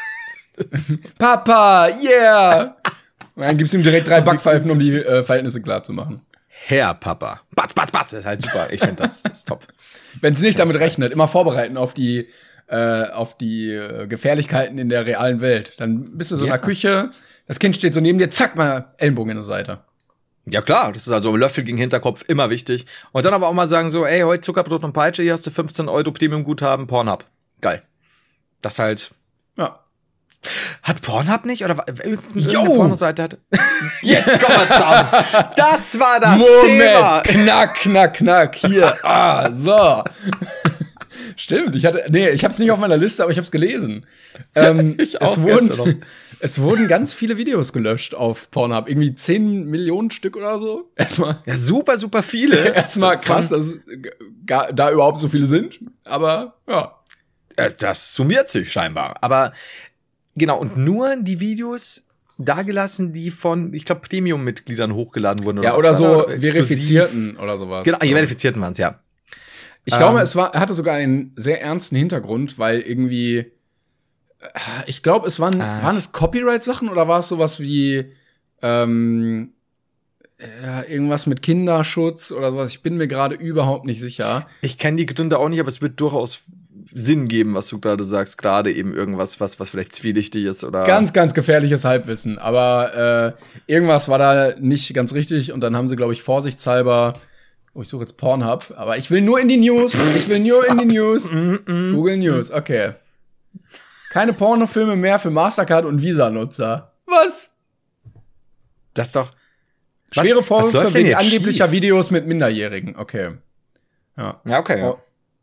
Papa, yeah! Und dann gibt's ihm direkt drei Backpfeifen, um die äh, Verhältnisse klar zu machen. Herr Papa. Batz, batz, batz. Das ist halt super. Ich finde das, das ist top. Wenn sie nicht damit rechnet, immer vorbereiten auf die, äh, auf die äh, Gefährlichkeiten in der realen Welt. Dann bist du so in der Küche, das Kind steht so neben dir, zack, mal Ellenbogen in der Seite. Ja klar, das ist also Löffel gegen Hinterkopf, immer wichtig. Und dann aber auch mal sagen so, ey, heute Zuckerbrot und Peitsche, hier hast du fünfzehn Euro Premium-Guthaben, Pornhub. Geil. Das halt... Ja. Hat Pornhub nicht? Oder irgendeine Pornoseite hat? Jetzt kommen wir zusammen. Das war das Moment. Thema. Knack, knack, knack. Hier. Ah, so. Stimmt. Ich hatte, nee, ich hab's nicht auf meiner Liste, aber ich hab's gelesen. Ähm, ich auch es wurden, es wurden ganz viele Videos gelöscht auf Pornhub. Irgendwie zehn Millionen Stück oder so. Erstmal. Ja, super, super viele. Erstmal krass, dass gar, da überhaupt so viele sind. Aber, ja. Das summiert sich scheinbar. Aber, genau, und nur die Videos dagelassen, die von, ich glaube, Premium-Mitgliedern hochgeladen wurden. Oder ja, oder so oder Verifizierten oder sowas. Genau, die Verifizierten waren's, ja. Ich ähm, glaube, es war, hatte sogar einen sehr ernsten Hintergrund, weil irgendwie, ich glaube, es waren, ah, waren es Copyright-Sachen oder war es sowas wie, ähm, ja, irgendwas mit Kinderschutz oder sowas? Ich bin mir gerade überhaupt nicht sicher. Ich kenne die Gründe auch nicht, aber es wird durchaus Sinn geben, was du gerade sagst. Gerade eben irgendwas, was, was vielleicht zwielichtig ist oder. Ganz, ganz gefährliches Halbwissen. Aber äh, irgendwas war da nicht ganz richtig und dann haben sie, glaube ich, vorsichtshalber. Oh, ich suche jetzt Pornhub, aber ich will nur in die News. Ich will nur in die News. Google News, okay. Keine Pornofilme mehr für Mastercard und Visa-Nutzer. Was? Das ist doch. Schwere Vorwürfe wegen angeblicher schief? Videos mit Minderjährigen. Okay. Ja, ja okay. Oh.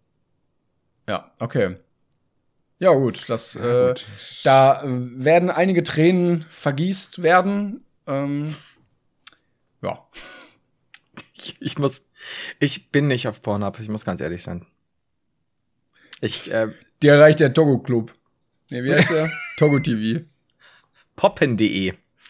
Ja, okay. Ja, gut. Das, ja, gut. Äh, da werden einige Tränen vergießt werden. Ähm, ja. Ich, ich muss, ich bin nicht auf Pornhub. Ich muss ganz ehrlich sein. Ich, äh, Dir reicht der Togo Club. Nee, wie heißt der? Togo T V. Poppen punkt de.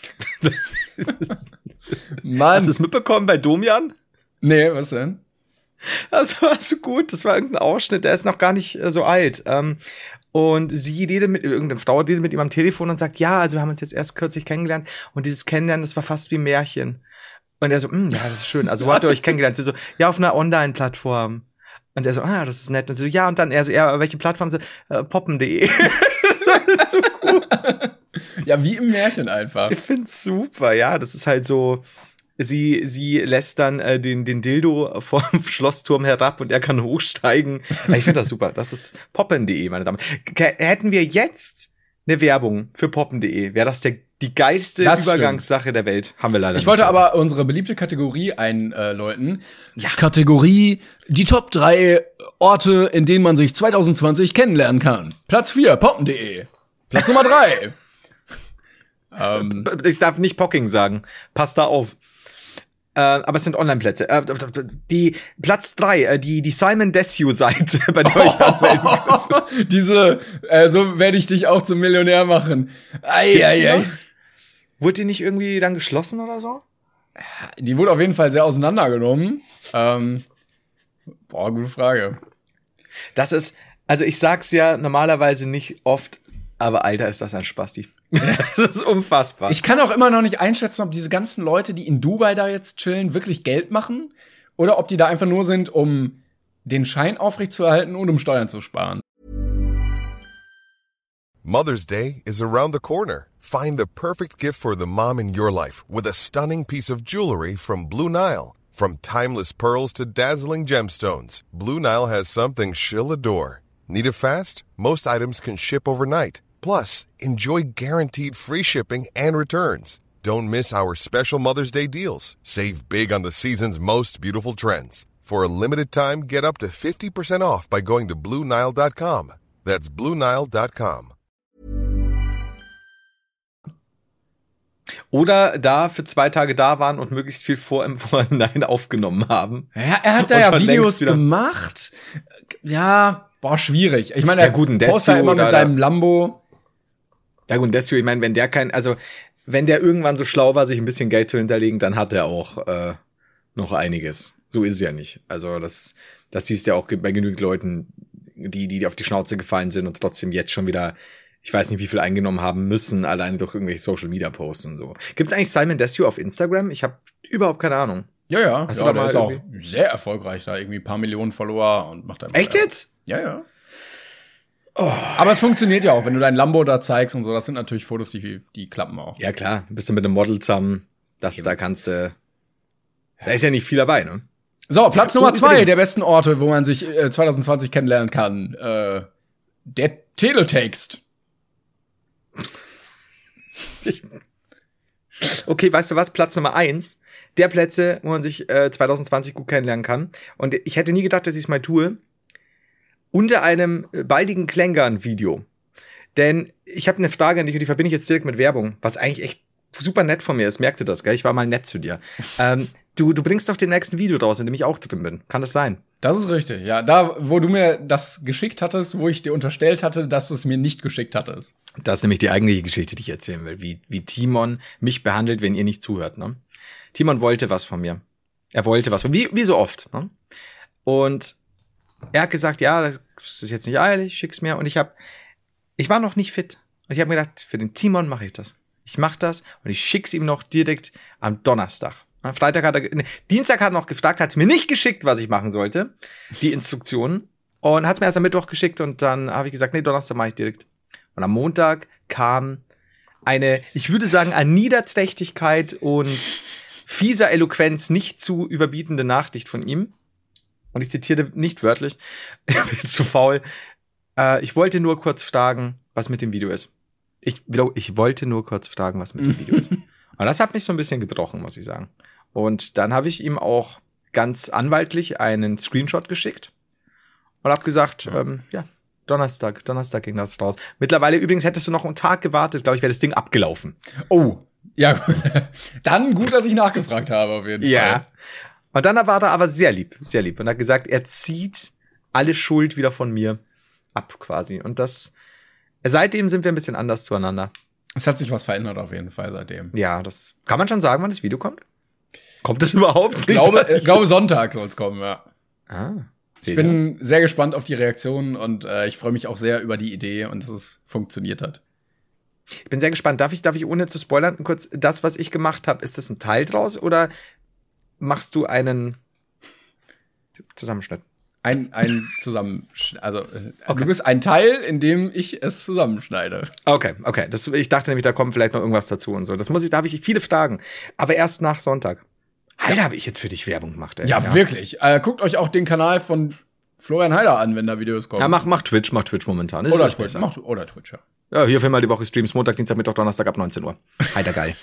Mann. Hast du es mitbekommen bei Domian? Nee, was denn? Das war so gut. Das war irgendein Ausschnitt. Der ist noch gar nicht äh, so alt. Ähm, und sie redet mit, irgendeine Frau redet mit ihm am Telefon und sagt, ja, also wir haben uns jetzt erst kürzlich kennengelernt. Und dieses Kennenlernen, das war fast wie ein Märchen. Und er so, ja, das ist schön. Also wo habt ihr euch kennengelernt? Sie so, ja, auf einer Online-Plattform. Und er so, ah, das ist nett. Und so, ja, und dann er so, ja, welche Plattform? So, äh, poppen punkt de. Das ist so gut. Ja, wie im Märchen einfach. Ich find's super, ja. Das ist halt so, sie, sie lässt dann äh, den, den Dildo vom Schlossturm herab und er kann hochsteigen. Ich finde das super. Das ist poppen punkt de, meine Damen. K- hätten wir jetzt eine Werbung für poppen punkt de, wäre das der, die geilste das Übergangssache stimmt. Der Welt. Haben wir leider ich nicht. Ich wollte aber unsere beliebte Kategorie einläuten. Ja. Kategorie, die Top drei Orte, in denen man sich zwanzig zwanzig kennenlernen kann. Platz vier, poppen punkt de. Platz Nummer drei. Ähm, Ich darf nicht Pocking sagen. Pass da auf. Äh, aber es sind Online-Plätze. Äh, die Platz drei, äh, die, die Simon Desue-Seite, bei der ich anmelden kann. Diese, äh, so werde ich dich auch zum Millionär machen. Ei, Gibt's ei, die ei. noch? Wurde die nicht irgendwie dann geschlossen oder so? Die wurde auf jeden Fall sehr auseinandergenommen. Ähm, boah, gute Frage. Das ist, also ich sag's ja normalerweise nicht oft, aber Alter, ist das ein Spasti. Das ist unfassbar. Ich kann auch immer noch nicht einschätzen, ob diese ganzen Leute, die in Dubai da jetzt chillen, wirklich Geld machen oder ob die da einfach nur sind, um den Schein aufrechtzuerhalten und um Steuern zu sparen. Mother's Day is around the corner. Find the perfect gift for the mom in your life with a stunning piece of jewelry from Blue Nile. From timeless pearls to dazzling gemstones, Blue Nile has something she'll adore. Need it fast? Most items can ship overnight. Plus, enjoy guaranteed free shipping and returns. Don't miss our special Mother's Day deals. Save big on the season's most beautiful trends. For a limited time, get up to fifty percent off by going to Blue Nile dot com. That's Blue Nile dot com. Oder da für zwei Tage da waren und möglichst viel vor im Vorhinein aufgenommen haben. Ja, er hat da Und ja schon Videos längst wieder- gemacht. Ja, boah, schwierig. Ich meine, Ja, er gut, ein postet ja Desue immer mit oder- seinem Lambo. Ja gut, deswegen, ich meine, wenn der kein, also wenn der irgendwann so schlau war, sich ein bisschen Geld zu hinterlegen, dann hat er auch äh, noch einiges. So ist es ja nicht. Also das, das siehst du ja auch bei genügend Leuten, die, die auf die Schnauze gefallen sind und trotzdem jetzt schon wieder, ich weiß nicht, wie viel eingenommen haben müssen, allein durch irgendwelche Social Media Posts und so. Gibt es eigentlich Simon Desue auf Instagram? Ich habe überhaupt keine Ahnung. Ja, ja. Hast ja du da der mal ist auch irgendwie- sehr erfolgreich da. Irgendwie ein paar Millionen Follower und macht da immer- Echt jetzt? Ja, ja. Aber es funktioniert ja auch, wenn du dein Lambo da zeigst und so. Das sind natürlich Fotos, die, die klappen auch. Ja klar, bist du mit einem Model zusammen, das da kannst du, da ist ja nicht viel dabei, ne? So, Platz Nummer Oh, zwei übrigens. der besten Orte, wo man sich äh, zwanzig zwanzig kennenlernen kann. Äh, der Teletext. Okay, weißt du was? Platz Nummer eins der Plätze, wo man sich äh, zwanzig zwanzig gut kennenlernen kann. Und ich hätte nie gedacht, dass ich es mal tue. Unter einem äh, baldigen Klängern-Video. Denn ich habe eine Frage an dich und die verbinde ich jetzt direkt mit Werbung, was eigentlich echt super nett von mir ist. Merkte das, gell? Ich war mal nett zu dir. ähm, du, du bringst doch den nächsten Video draus, in dem ich auch drin bin. Kann das sein? Das ist richtig, ja. Da, wo du mir das geschickt hattest, wo ich dir unterstellt hatte, dass du es mir nicht geschickt hattest. Das ist nämlich die eigentliche Geschichte, die ich erzählen will. Wie, wie Timon mich behandelt, wenn ihr nicht zuhört, ne? Timon wollte was von mir. Er wollte was, wie, wie so oft, ne? Und er hat gesagt, ja, das ist jetzt nicht eilig, schick's mir. Und ich hab, ich war noch nicht fit. Und ich habe mir gedacht, für den Timon mache ich das. Ich mach das und ich schick's ihm noch direkt am Donnerstag. Am Freitag hat er, ne, Dienstag hat er noch gefragt, hat's mir nicht geschickt, was ich machen sollte, die Instruktionen. Und hat's mir erst am Mittwoch geschickt und dann habe ich gesagt, nee, Donnerstag mache ich direkt. Und am Montag kam eine, ich würde sagen, an Niederträchtigkeit und fieser Eloquenz nicht zu überbietende Nachricht von ihm. Und ich zitierte nicht wörtlich, ich bin jetzt zu faul. Äh, ich wollte nur kurz fragen, was mit dem Video ist. Ich, ich wollte nur kurz fragen, was mit dem Video ist. Und das hat mich so ein bisschen gebrochen, muss ich sagen. Und dann habe ich ihm auch ganz anwaltlich einen Screenshot geschickt und habe gesagt, ja. Ähm, ja, Donnerstag, Donnerstag ging das raus. Mittlerweile übrigens hättest du noch einen Tag gewartet, glaube ich, wäre das Ding abgelaufen. Oh, ja gut. Dann gut, dass ich nachgefragt habe, auf jeden Ja. Fall. Und dann war er aber sehr lieb, sehr lieb. Und hat gesagt, er zieht alle Schuld wieder von mir ab, quasi. Und das, seitdem sind wir ein bisschen anders zueinander. Es hat sich was verändert auf jeden Fall seitdem. Ja, das kann man schon sagen, wann das Video kommt? Kommt es überhaupt? Ich glaube, ich glaube Sonntag soll es kommen, ja. Ah, ich bin sehr gespannt auf die Reaktionen und äh, ich freue mich auch sehr über die Idee und dass es funktioniert hat. Ich bin sehr gespannt. Darf ich, darf ich ohne zu spoilern kurz das, was ich gemacht habe, ist das ein Teil draus oder machst du einen Zusammenschnitt? Ein, ein Zusammenschnitt. Also, äh, Okay. du bist ein Teil, in dem ich es zusammenschneide. Okay, okay. Das, ich dachte nämlich, da kommt vielleicht noch irgendwas dazu und so. Das muss ich, da habe ich viele Fragen. Aber erst nach Sonntag. Alter, habe ich jetzt für dich Werbung gemacht, ey. Ja, wirklich. Äh, guckt euch auch den Kanal von Florian Heider an, wenn da Videos kommen. Ja, mach, mach Twitch, mach Twitch momentan. Ist oder das Twitch. besser. Macht, oder Twitch, ja. Ja, hier viermal die Woche Streams, Montag, Dienstag, Mittwoch, Donnerstag ab neunzehn Uhr. Alter, geil.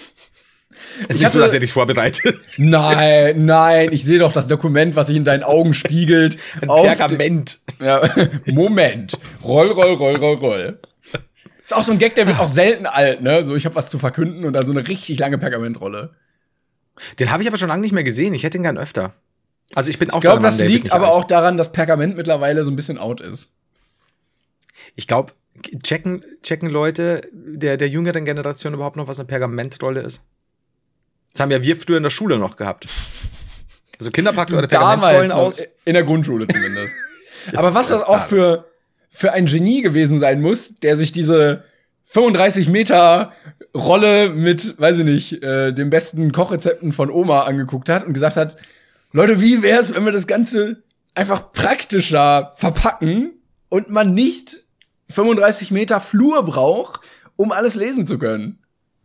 Ist Ich nicht so, hatte- als hätte ich vorbereitet. Nein, nein, ich sehe doch das Dokument, was sich in deinen Augen spiegelt. Ein Auf Pergament. Ja, Moment. Roll, roll, roll, roll, roll. Ist auch so ein Gag, der wird auch selten alt, ne? So, ich habe was zu verkünden und dann so eine richtig lange Pergamentrolle. Den habe ich aber schon lange nicht mehr gesehen. Ich hätte ihn gern öfter. Also ich bin auch Ich glaube, der das Mann, der liegt wird aber nicht auch alt. daran, dass Pergament mittlerweile so ein bisschen out ist. Ich glaube, checken, checken Leute der, der jüngeren Generation überhaupt noch, was eine Pergamentrolle ist? Das haben ja wir früher in der Schule noch gehabt. Also Kinder packen eure Pergamentrollen Damals noch, aus. in der Grundschule zumindest. Aber was das auch für, für ein Genie gewesen sein muss, der sich diese fünfunddreißig Meter Rolle mit, weiß ich nicht, äh, den besten Kochrezepten von Oma angeguckt hat und gesagt hat, Leute, wie wär's, wenn wir das Ganze einfach praktischer verpacken und man nicht fünfunddreißig Meter Flur braucht, um alles lesen zu können?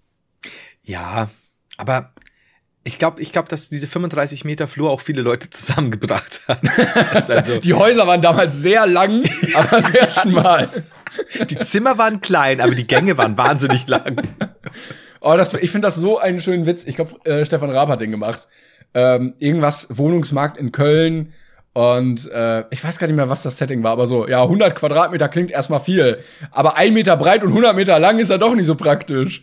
Ja, aber ich glaube, ich glaube, dass diese fünfunddreißig Meter Flur auch viele Leute zusammengebracht hat. Das ist also, Die Häuser waren damals sehr lang, aber sehr schmal. die Zimmer waren klein, aber die Gänge waren wahnsinnig lang. Oh, das, ich finde das so einen schönen Witz. Ich glaube, äh, Stefan Raab hat den gemacht. Ähm, irgendwas Wohnungsmarkt in Köln. Und äh, ich weiß gar nicht mehr, was das Setting war, aber so, ja, hundert Quadratmeter klingt erstmal viel. Aber ein Meter breit und hundert Meter lang ist ja doch nicht so praktisch.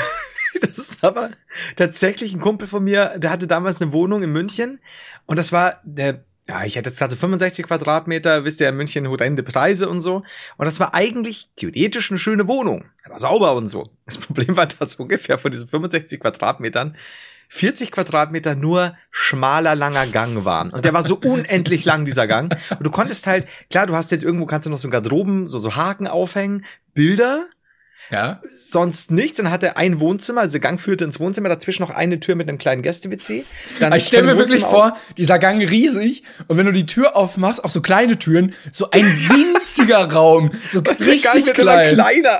Das ist aber tatsächlich ein Kumpel von mir, der hatte damals eine Wohnung in München. Und das war, der, ja, ich hätte jetzt gerade so fünfundsechzig Quadratmeter, wisst ihr, in München horrende Preise und so. Und das war eigentlich theoretisch eine schöne Wohnung. Er war sauber und so. Das Problem war, dass ungefähr von diesen fünfundsechzig Quadratmetern vierzig Quadratmeter nur schmaler, langer Gang waren. Und der war so unendlich lang, dieser Gang. Und du konntest halt, klar, du hast jetzt irgendwo, kannst du noch so Garderoben, so, so Haken aufhängen, Bilder, Ja. sonst nichts. Dann hatte er ein Wohnzimmer, also der Gang führte ins Wohnzimmer, dazwischen noch eine Tür mit einem kleinen Gäste-W C. Dann Ich stelle von mir dem wirklich Wohnzimmer vor, dieser Gang riesig und wenn du die Tür aufmachst, auch so kleine Türen, so ein winziger Raum, so aus, der Gang richtig wird immer klein. kleiner.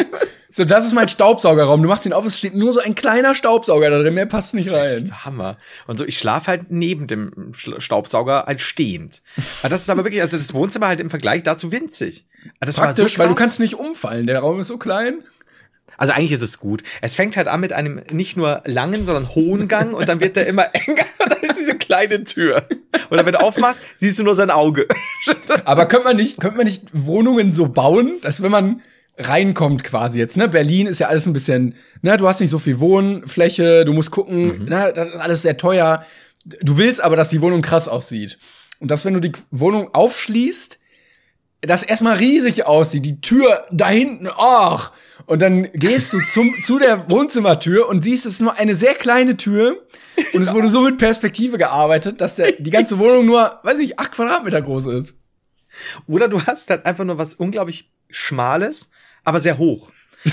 So, das ist mein Staubsaugerraum. Du machst ihn auf, es steht nur so ein kleiner Staubsauger da drin, mehr passt nicht Das rein. ist der Hammer. Und so, ich schlafe halt neben dem Sch- Staubsauger halt stehend. Aber das ist aber wirklich, also das Wohnzimmer halt im Vergleich dazu winzig. Aber das Praktisch, war so weil du krass. kannst nicht umfallen. Der Raum ist so klein. Also eigentlich ist es gut. Es fängt halt an mit einem nicht nur langen, sondern hohen Gang und dann wird der immer enger und dann ist diese kleine Tür. Und dann, wenn du aufmachst, siehst du nur sein Auge. Aber könnte man nicht, könnte man nicht Wohnungen so bauen, dass wenn man reinkommt quasi jetzt, ne? Berlin ist ja alles ein bisschen, ne? Du hast nicht so viel Wohnfläche, du musst gucken, ne? Das ist alles sehr teuer. Du willst aber, dass die Wohnung krass aussieht. Und dass, wenn du die Wohnung aufschließt, das erstmal riesig aussieht, die Tür da hinten, ach, und dann gehst du zum, zu der Wohnzimmertür und siehst, es ist nur eine sehr kleine Tür und es wurde so mit Perspektive gearbeitet, dass der, die ganze Wohnung nur, weiß ich, acht Quadratmeter groß ist. Oder du hast halt einfach nur was unglaublich Schmales, aber sehr hoch.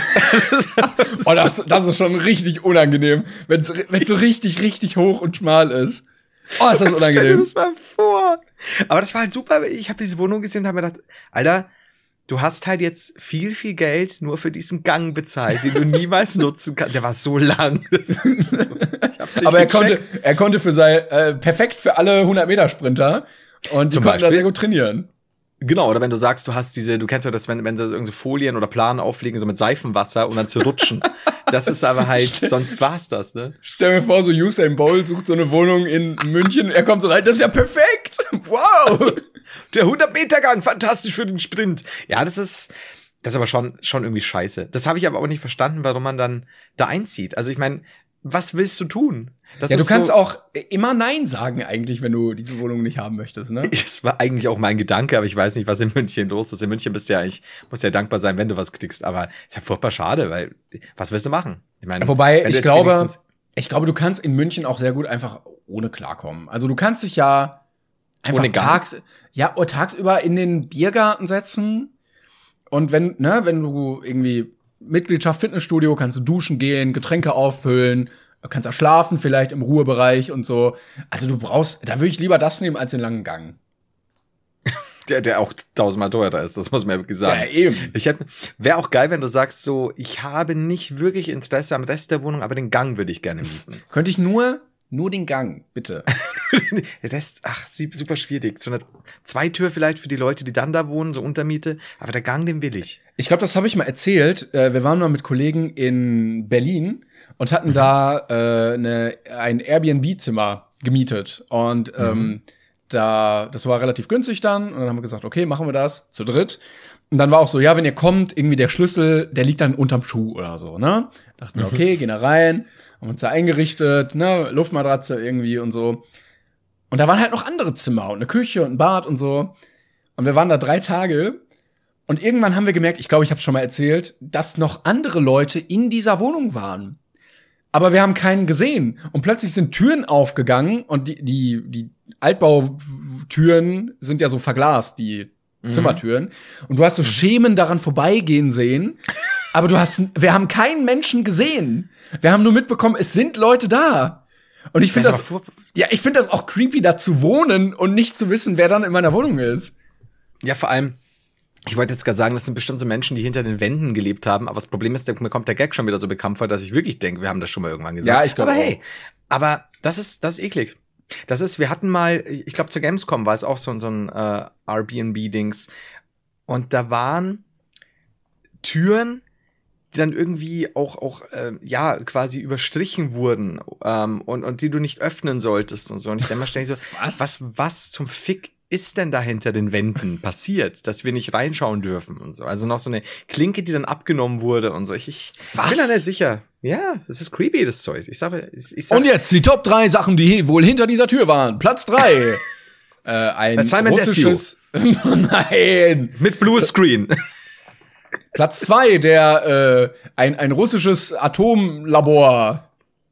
Oh, das, das ist schon richtig unangenehm, wenn es so richtig, richtig hoch und schmal ist. Oh, ist das Stell dir unangenehm. das mal vor. Aber das war halt super. Ich habe diese Wohnung gesehen und habe mir gedacht, Alter, du hast halt jetzt viel, viel Geld nur für diesen Gang bezahlt, den du niemals nutzen kannst. Der war so lang. Ich hab's nicht Aber er gecheckt. konnte, er konnte für sein, äh, perfekt für alle hundert Meter Sprinter und die Zum konnten da Beispiel? sehr gut trainieren. Genau, oder wenn du sagst, du hast diese, du kennst ja das, wenn, wenn sie irgendwie so Folien oder Planen auflegen, so mit Seifenwasser und dann zu rutschen. Das ist aber halt, sonst war's das, ne? Stell mir vor, so Usain Bolt sucht so eine Wohnung in München, er kommt so rein, das ist ja perfekt! Wow! Der hundert-Meter-Gang, fantastisch für den Sprint. Ja, das ist, das ist aber schon, schon irgendwie scheiße. Das habe ich aber auch nicht verstanden, warum man dann da einzieht. Also ich meine, was willst du tun? Das Ja, du ist kannst so, auch immer Nein sagen eigentlich, wenn du diese Wohnung nicht haben möchtest, ne? Das war eigentlich auch mein Gedanke, aber ich weiß nicht, was in München los ist. In München bist du ja eigentlich, musst ja dankbar sein, wenn du was kriegst. Aber ist ja furchtbar schade, weil, was willst du machen? Ich meine, Wobei, wenn du ich jetzt glaube, wenigstens- ich glaube, du kannst in München auch sehr gut einfach ohne klarkommen. Also du kannst dich ja einfach Ohne Gang? tags, ja, tagsüber in den Biergarten setzen und wenn, ne, wenn du irgendwie Mitgliedschaft Fitnessstudio, kannst du duschen gehen, Getränke auffüllen, kannst auch schlafen vielleicht im Ruhebereich und so. Also du brauchst, da würde ich lieber das nehmen als den langen Gang. Der, der auch tausendmal teurer ist, das muss man ja wirklich sagen. Ja, eben. Ich hätte, wäre auch geil, wenn du sagst so, ich habe nicht wirklich Interesse am Rest der Wohnung, aber den Gang würde ich gerne mieten. Könnte ich nur, nur den Gang, bitte. Der Rest, ach, sie- super schwierig. So eine Zweitür vielleicht für die Leute, die dann da wohnen, so Untermiete, aber der Gang, den will ich. Ich glaube, das habe ich mal erzählt. Äh, wir waren mal mit Kollegen in Berlin und hatten da äh, ne, ein Airbnb-Zimmer gemietet. Und ähm, da, das war relativ günstig dann. Und dann haben wir gesagt, okay, machen wir das zu dritt. Und dann war auch so, ja, wenn ihr kommt, irgendwie der Schlüssel, der liegt dann unterm Schuh oder so, ne? Dachten wir, okay, gehen da rein, haben uns da eingerichtet, ne, Luftmatratze irgendwie und so. Und da waren halt noch andere Zimmer und eine Küche und ein Bad und so. Und wir waren da drei Tage. Und irgendwann haben wir gemerkt, ich glaube, ich habe schon mal erzählt, dass noch andere Leute in dieser Wohnung waren. Aber wir haben keinen gesehen. Und plötzlich sind Türen aufgegangen und die, die, die Altbautüren sind ja so verglast, die Zimmertüren. Und du hast so Schemen daran vorbeigehen sehen. Aber du hast, wir haben keinen Menschen gesehen. Wir haben nur mitbekommen, es sind Leute da. Und ich finde das, das ja, ich finde das auch creepy, da zu wohnen und nicht zu wissen, wer dann in meiner Wohnung ist. Ja, vor allem, ich wollte jetzt gerade sagen, das sind bestimmt so Menschen, die hinter den Wänden gelebt haben. Aber das Problem ist, mir kommt der Gag schon wieder so bekannt vor, dass ich wirklich denke, wir haben das schon mal irgendwann gesagt. Ja, ich glaube. Aber hey, aber das ist, das ist eklig. Das ist, wir hatten mal, ich glaube zur Gamescom war es auch so, so ein äh, Airbnb-Dings. Und da waren Türen, die dann irgendwie auch, auch äh, ja, quasi überstrichen wurden ähm, und, und die du nicht öffnen solltest und so. Und ich denke mal ständig so, was? was, was zum Fick ist denn da hinter den Wänden passiert, dass wir nicht reinschauen dürfen und so. Also noch so eine Klinke, die dann abgenommen wurde und so. Ich, ich bin da nicht sicher. Ja, das ist creepy, das Zeug. Ich sage, ich, ich sag, und jetzt die Top drei Sachen, die wohl hinter dieser Tür waren. Platz drei. äh, ein Simon russisches Nein. Mit Bluescreen. Platz zwei, der äh, ein, ein russisches Atomlabor.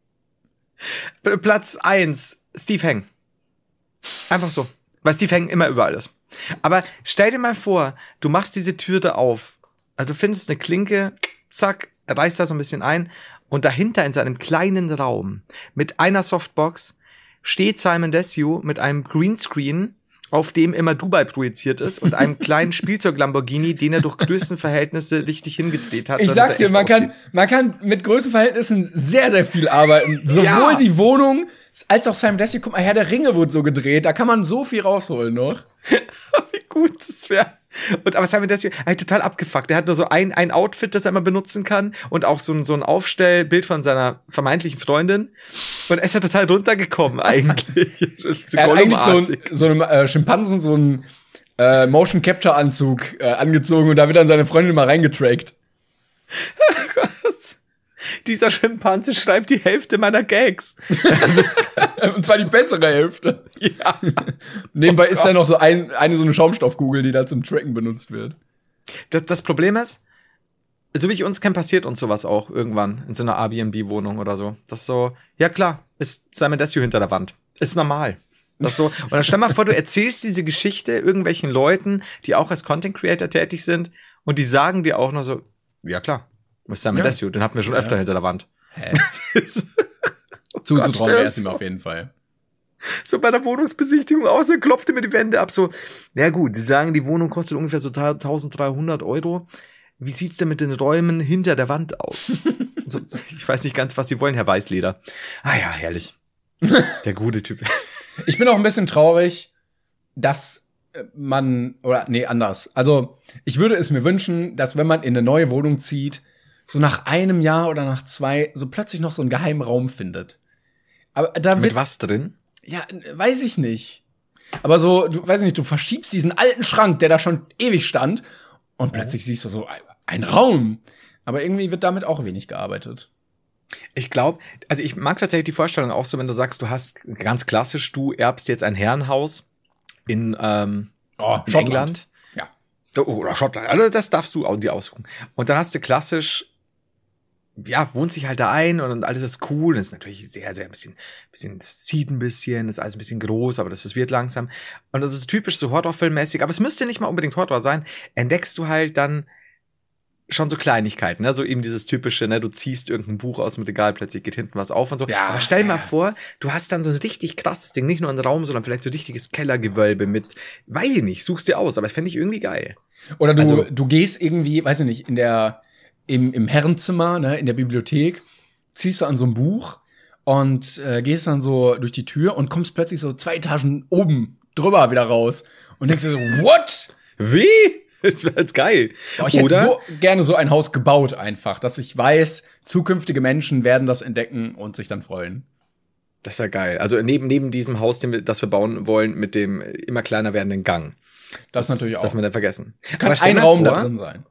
Platz eins, Steve Heng. Einfach so. Weil Steve Heng immer überall ist. Aber stell dir mal vor, du machst diese Tür da auf. Also du findest eine Klinke, zack, reißt da so ein bisschen ein. Und dahinter in seinem kleinen Raum mit einer Softbox steht Simon Desue mit einem Greenscreen, auf dem immer Dubai projiziert ist und einem kleinen Spielzeug-Lamborghini, den er durch Größenverhältnisse richtig hingedreht hat. Ich sag's dir, man kann, man kann mit Größenverhältnissen sehr, sehr viel arbeiten. Sowohl ja. die Wohnung als auch Simon Desue. Guck mal, Herr der Ringe wurde so gedreht. Da kann man so viel rausholen noch. Wie gut das wäre. Und aber Simon Desue, er hat total abgefuckt. Er hat nur so ein, ein Outfit, das er immer benutzen kann und auch so ein, so ein Aufstellbild von seiner vermeintlichen Freundin. Und er ist ja total runtergekommen eigentlich. Er hat eigentlich so, ein, so einem äh, Schimpansen so einen äh, Motion-Capture-Anzug äh, angezogen und da wird dann seine Freundin mal reingetrackt. Oh Gott. Dieser Schimpanse schreibt die Hälfte meiner Gags. Also, und zwar die bessere Hälfte. Ja. Nebenbei oh ist da noch so ein, eine so eine Schaumstoffkugel, die da zum Tracken benutzt wird. Das, das Problem ist, so wie ich uns kenne, passiert uns sowas auch irgendwann in so einer Airbnb-Wohnung oder so. Das ist so, ja klar, ist Simon Desue hinter der Wand. Ist normal. Das so. Und dann stell mal vor, du erzählst diese Geschichte irgendwelchen Leuten, die auch als Content Creator tätig sind und die sagen dir auch nur so, ja klar. Ist Simon ja. Desue, den hatten wir schon ja, öfter ja. hinter der Wand. Hä? oh Zuzutrauen wäre es ihm auf jeden Fall. So bei der Wohnungsbesichtigung aus, er klopfte mir die Wände ab, so, ja gut, die sagen, die Wohnung kostet ungefähr so dreizehnhundert Euro. Wie sieht's denn mit den Räumen hinter der Wand aus? so, ich weiß nicht ganz, was sie wollen, Herr Weißleder. Ah ja, herrlich. Der gute Typ. Ich bin auch ein bisschen traurig, dass man, oder nee, anders. Also, ich würde es mir wünschen, dass wenn man in eine neue Wohnung zieht, so nach einem Jahr oder nach zwei so plötzlich noch so einen geheimen Raum findet. Aber da Mit wird, was drin? Ja, weiß ich nicht. Aber so, du weiß ich nicht, du verschiebst diesen alten Schrank, der da schon ewig stand, und oh. plötzlich siehst du so ein, ein Raum. Aber irgendwie wird damit auch wenig gearbeitet. Ich glaube, also ich mag tatsächlich die Vorstellung auch so, wenn du sagst, du hast ganz klassisch, du erbst jetzt ein Herrenhaus in, ähm, oh, in England. Ja. Oder Schottland. Also das darfst du dir aussuchen. Und dann hast du klassisch, ja, wohnt sich halt da ein und alles ist cool. Das ist natürlich sehr, sehr ein bisschen, bisschen, es zieht ein bisschen, ist alles ein bisschen groß, aber das, das wird langsam. Und das ist typisch so Horrorfilmmäßig, aber es müsste nicht mal unbedingt Horror sein. Entdeckst du halt dann schon so Kleinigkeiten, ne, so eben dieses typische, ne, du ziehst irgendein Buch aus dem Regal, plötzlich geht hinten was auf und so. Ja, aber stell dir ja. mal vor, du hast dann so ein richtig krasses Ding, nicht nur ein Raum, sondern vielleicht so ein richtiges Kellergewölbe mit, weiß ich nicht, suchst dir aus, aber das fände ich irgendwie geil. Oder du, also, du gehst irgendwie, weiß ich nicht, in der, im, im Herrenzimmer, ne, in der Bibliothek, ziehst du an so ein Buch und äh, gehst dann so durch die Tür und kommst plötzlich so zwei Etagen oben drüber wieder raus und denkst dir so, what? Wie? Das wäre jetzt geil. Oh, ich Oder? hätte so gerne so ein Haus gebaut einfach, dass ich weiß, zukünftige Menschen werden das entdecken und sich dann freuen. Das ist ja geil. Also neben, neben diesem Haus, den wir, das wir bauen wollen, mit dem immer kleiner werdenden Gang. Das, das natürlich auch. auch. Darf man nicht vergessen. Es kann ein Raum vor, da drin sein.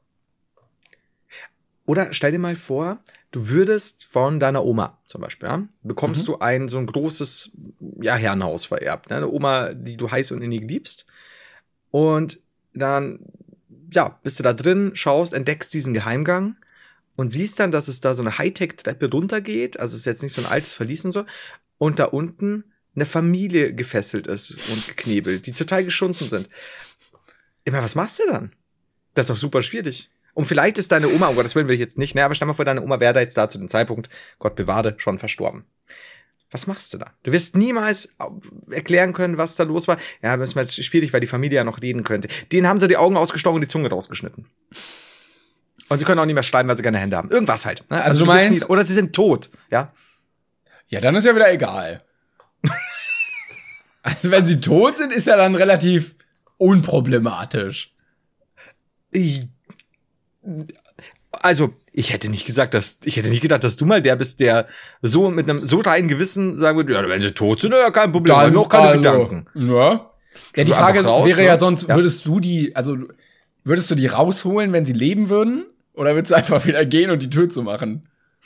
Oder stell dir mal vor, du würdest von deiner Oma zum Beispiel, ja, bekommst mhm. du ein so ein großes ja, Herrenhaus vererbt. Ne? Eine Oma, die du heiß und innig liebst. Und dann, ja, bist du da drin, schaust, entdeckst diesen Geheimgang und siehst dann, dass es da so eine Hightech-Treppe runtergeht. Also es ist jetzt nicht so ein altes Verlies und so. Und da unten eine Familie gefesselt ist und geknebelt, die total geschunden sind. Immer, was machst du dann? Das ist doch super schwierig. Und vielleicht ist deine Oma, oh Gott, das will ich jetzt nicht, ne, aber stell mal vor, deine Oma wäre da jetzt da zu dem Zeitpunkt, Gott bewahre, schon verstorben. Was machst du da? Du wirst niemals erklären können, was da los war. Ja, das ist mal schwierig, weil die Familie ja noch reden könnte. Denen haben sie die Augen ausgestochen und die Zunge rausgeschnitten. Und sie können auch nicht mehr schreiben, weil sie keine Hände haben. Irgendwas halt. Ne? Also, also du meinst, nie, oder sie sind tot, ja? Ja, dann ist ja wieder egal. Also wenn sie tot sind, ist ja dann relativ unproblematisch. Ich, also, ich hätte nicht gesagt, dass, ich hätte nicht gedacht, dass du mal der bist, der so mit einem so reinen Gewissen sagen würde, ja, wenn sie tot sind, ja, kein Problem, dann auch keine also, Gedanken. Ja. Ja, die Frage raus, wäre ja sonst, ja. würdest du die, also, würdest du die rausholen, wenn sie leben würden? Oder würdest du einfach wieder gehen und die Tür zu machen?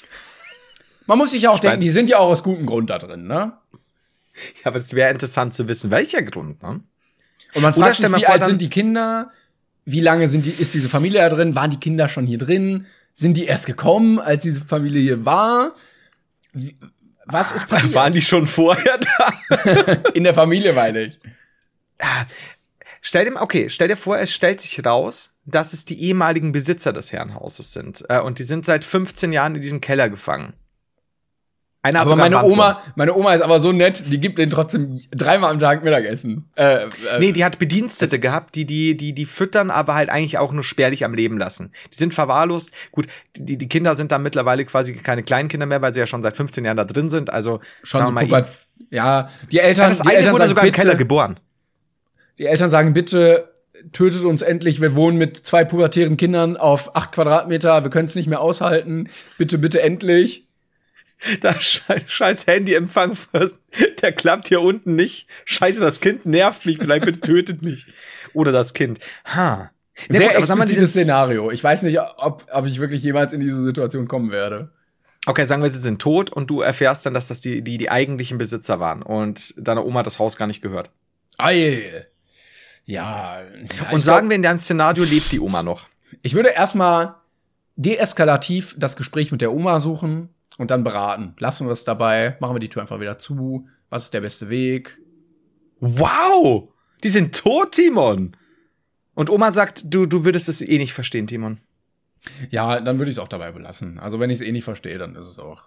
Man muss sich ja auch ich denken, mein, die sind ja auch aus gutem Grund da drin, ne? Ja, aber es wäre interessant zu wissen, welcher Grund, ne? Und man fragt sich, wie alt sind die Kinder? Wie lange sind die, ist diese Familie da drin? Waren die Kinder schon hier drin? Sind die erst gekommen, als diese Familie hier war? Wie, was ist passiert? Waren die schon vorher da? In der Familie, meine ich. Ja, stell dir, okay, stell dir vor, es stellt sich raus, dass es die ehemaligen Besitzer des Herrenhauses sind. Äh, und die sind seit fünfzehn Jahren in diesem Keller gefangen. Einer hat aber meine Oma, meine Oma ist aber so nett, die gibt denen trotzdem dreimal am Tag Mittagessen. Äh, äh. Nee, die hat Bedienstete gehabt, die, die, die, die füttern, aber halt eigentlich auch nur spärlich am Leben lassen. Die sind verwahrlost. Gut, die, die Kinder sind dann mittlerweile quasi keine Kleinkinder mehr, weil sie ja schon seit fünfzehn Jahren da drin sind. Also, schon so Puppert, ja, die Eltern, ja, das die eine Eltern wurde sagen, sogar bitte, im Keller geboren. Die Eltern sagen, bitte tötet uns endlich, wir wohnen mit zwei pubertären Kindern auf acht Quadratmeter, wir können es nicht mehr aushalten. Bitte, bitte endlich. Da scheiß, scheiß Handyempfang, der klappt hier unten nicht. Scheiße, das Kind nervt mich, vielleicht bitte tötet mich. Oder das Kind. Ha. Ja, sehr gut, explizites Szenario. Ich weiß nicht, ob, ob ich wirklich jemals in diese Situation kommen werde. Okay, sagen wir, sie sind tot und du erfährst dann, dass das die, die, die eigentlichen Besitzer waren und deiner Oma das Haus gar nicht gehört. Ei. Ja. ja und sagen glaub, wir, in deinem Szenario lebt die Oma noch. Ich würde erstmal deeskalativ das Gespräch mit der Oma suchen. Und dann beraten. Lassen wir es dabei, machen wir die Tür einfach wieder zu. Was ist der beste Weg? Wow! Die sind tot, Timon! Und Oma sagt, du, du würdest es eh nicht verstehen, Timon. Ja, dann würde ich es auch dabei belassen. Also wenn ich es eh nicht verstehe, dann ist es auch.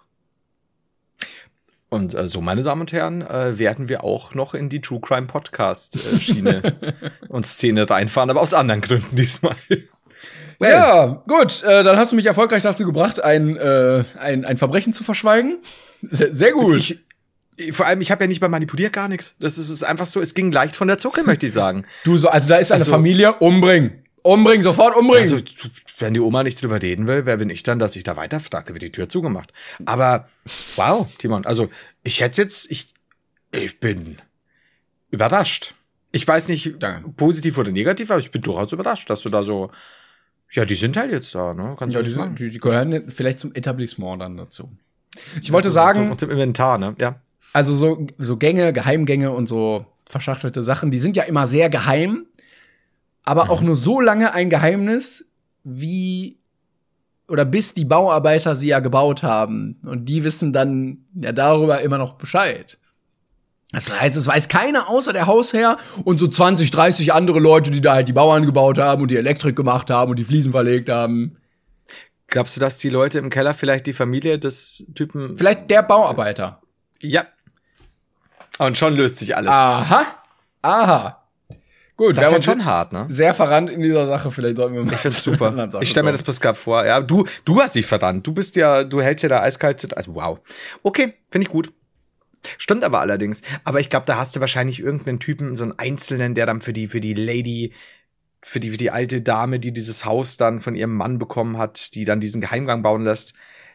Und äh, so, meine Damen und Herren, äh, werden wir auch noch in die True Crime Podcast äh, Schiene und Szene reinfahren, aber aus anderen Gründen diesmal. Well. Ja, gut, äh, dann hast du mich erfolgreich dazu gebracht, ein, äh, ein, ein Verbrechen zu verschweigen. Sehr, sehr gut. Ich, vor allem, ich habe ja nicht mal manipuliert, gar nichts. Das ist, ist einfach so, es ging leicht von der Zucke, möchte ich sagen. Du, so, also da ist eine also, Familie, umbringen. Umbringen, sofort umbringen. Also, wenn die Oma nicht drüber reden will, wer bin ich dann, dass ich da weiterfrage? Da wird die Tür zugemacht. Aber, wow, Timon, also, ich hätte jetzt, ich, ich bin überrascht. Ich weiß nicht, Danke. Positiv oder negativ, aber ich bin durchaus überrascht, dass du da so. Ja, die sind halt jetzt da, ne? Kannst ja, du die, sagen. Die, die gehören vielleicht zum Etablissement dann dazu. Ich wollte sagen. Und zum Inventar, ne? Ja. Also so, so Gänge, Geheimgänge und so verschachtelte Sachen, die sind ja immer sehr geheim, aber mhm. auch nur so lange ein Geheimnis, wie oder bis die Bauarbeiter sie ja gebaut haben. Und die wissen dann ja darüber immer noch Bescheid. Das heißt, es weiß keiner außer der Hausherr und so zwanzig, dreißig andere Leute, die da halt die Bauern gebaut haben und die Elektrik gemacht haben und die Fliesen verlegt haben. Glaubst du, dass die Leute im Keller vielleicht die Familie des Typen... Vielleicht der Bauarbeiter. Ja. Und schon löst sich alles. Aha. Aha. Gut. Das ist halt schon hart, ne? Sehr verrannt in dieser Sache. Vielleicht sollten wir mal... Ich find's super. Ich stelle mir das bloß gerade vor. Ja, du, du hast dich verrannt. Du bist ja, du hältst ja da eiskalt... Also, wow. Okay, finde ich gut. Stimmt aber allerdings. Aber ich glaube, da hast du wahrscheinlich irgendeinen Typen, so einen Einzelnen, der dann für die, für die Lady, für die, für die alte Dame, die dieses Haus dann von ihrem Mann bekommen hat, die dann diesen Geheimgang bauen lässt.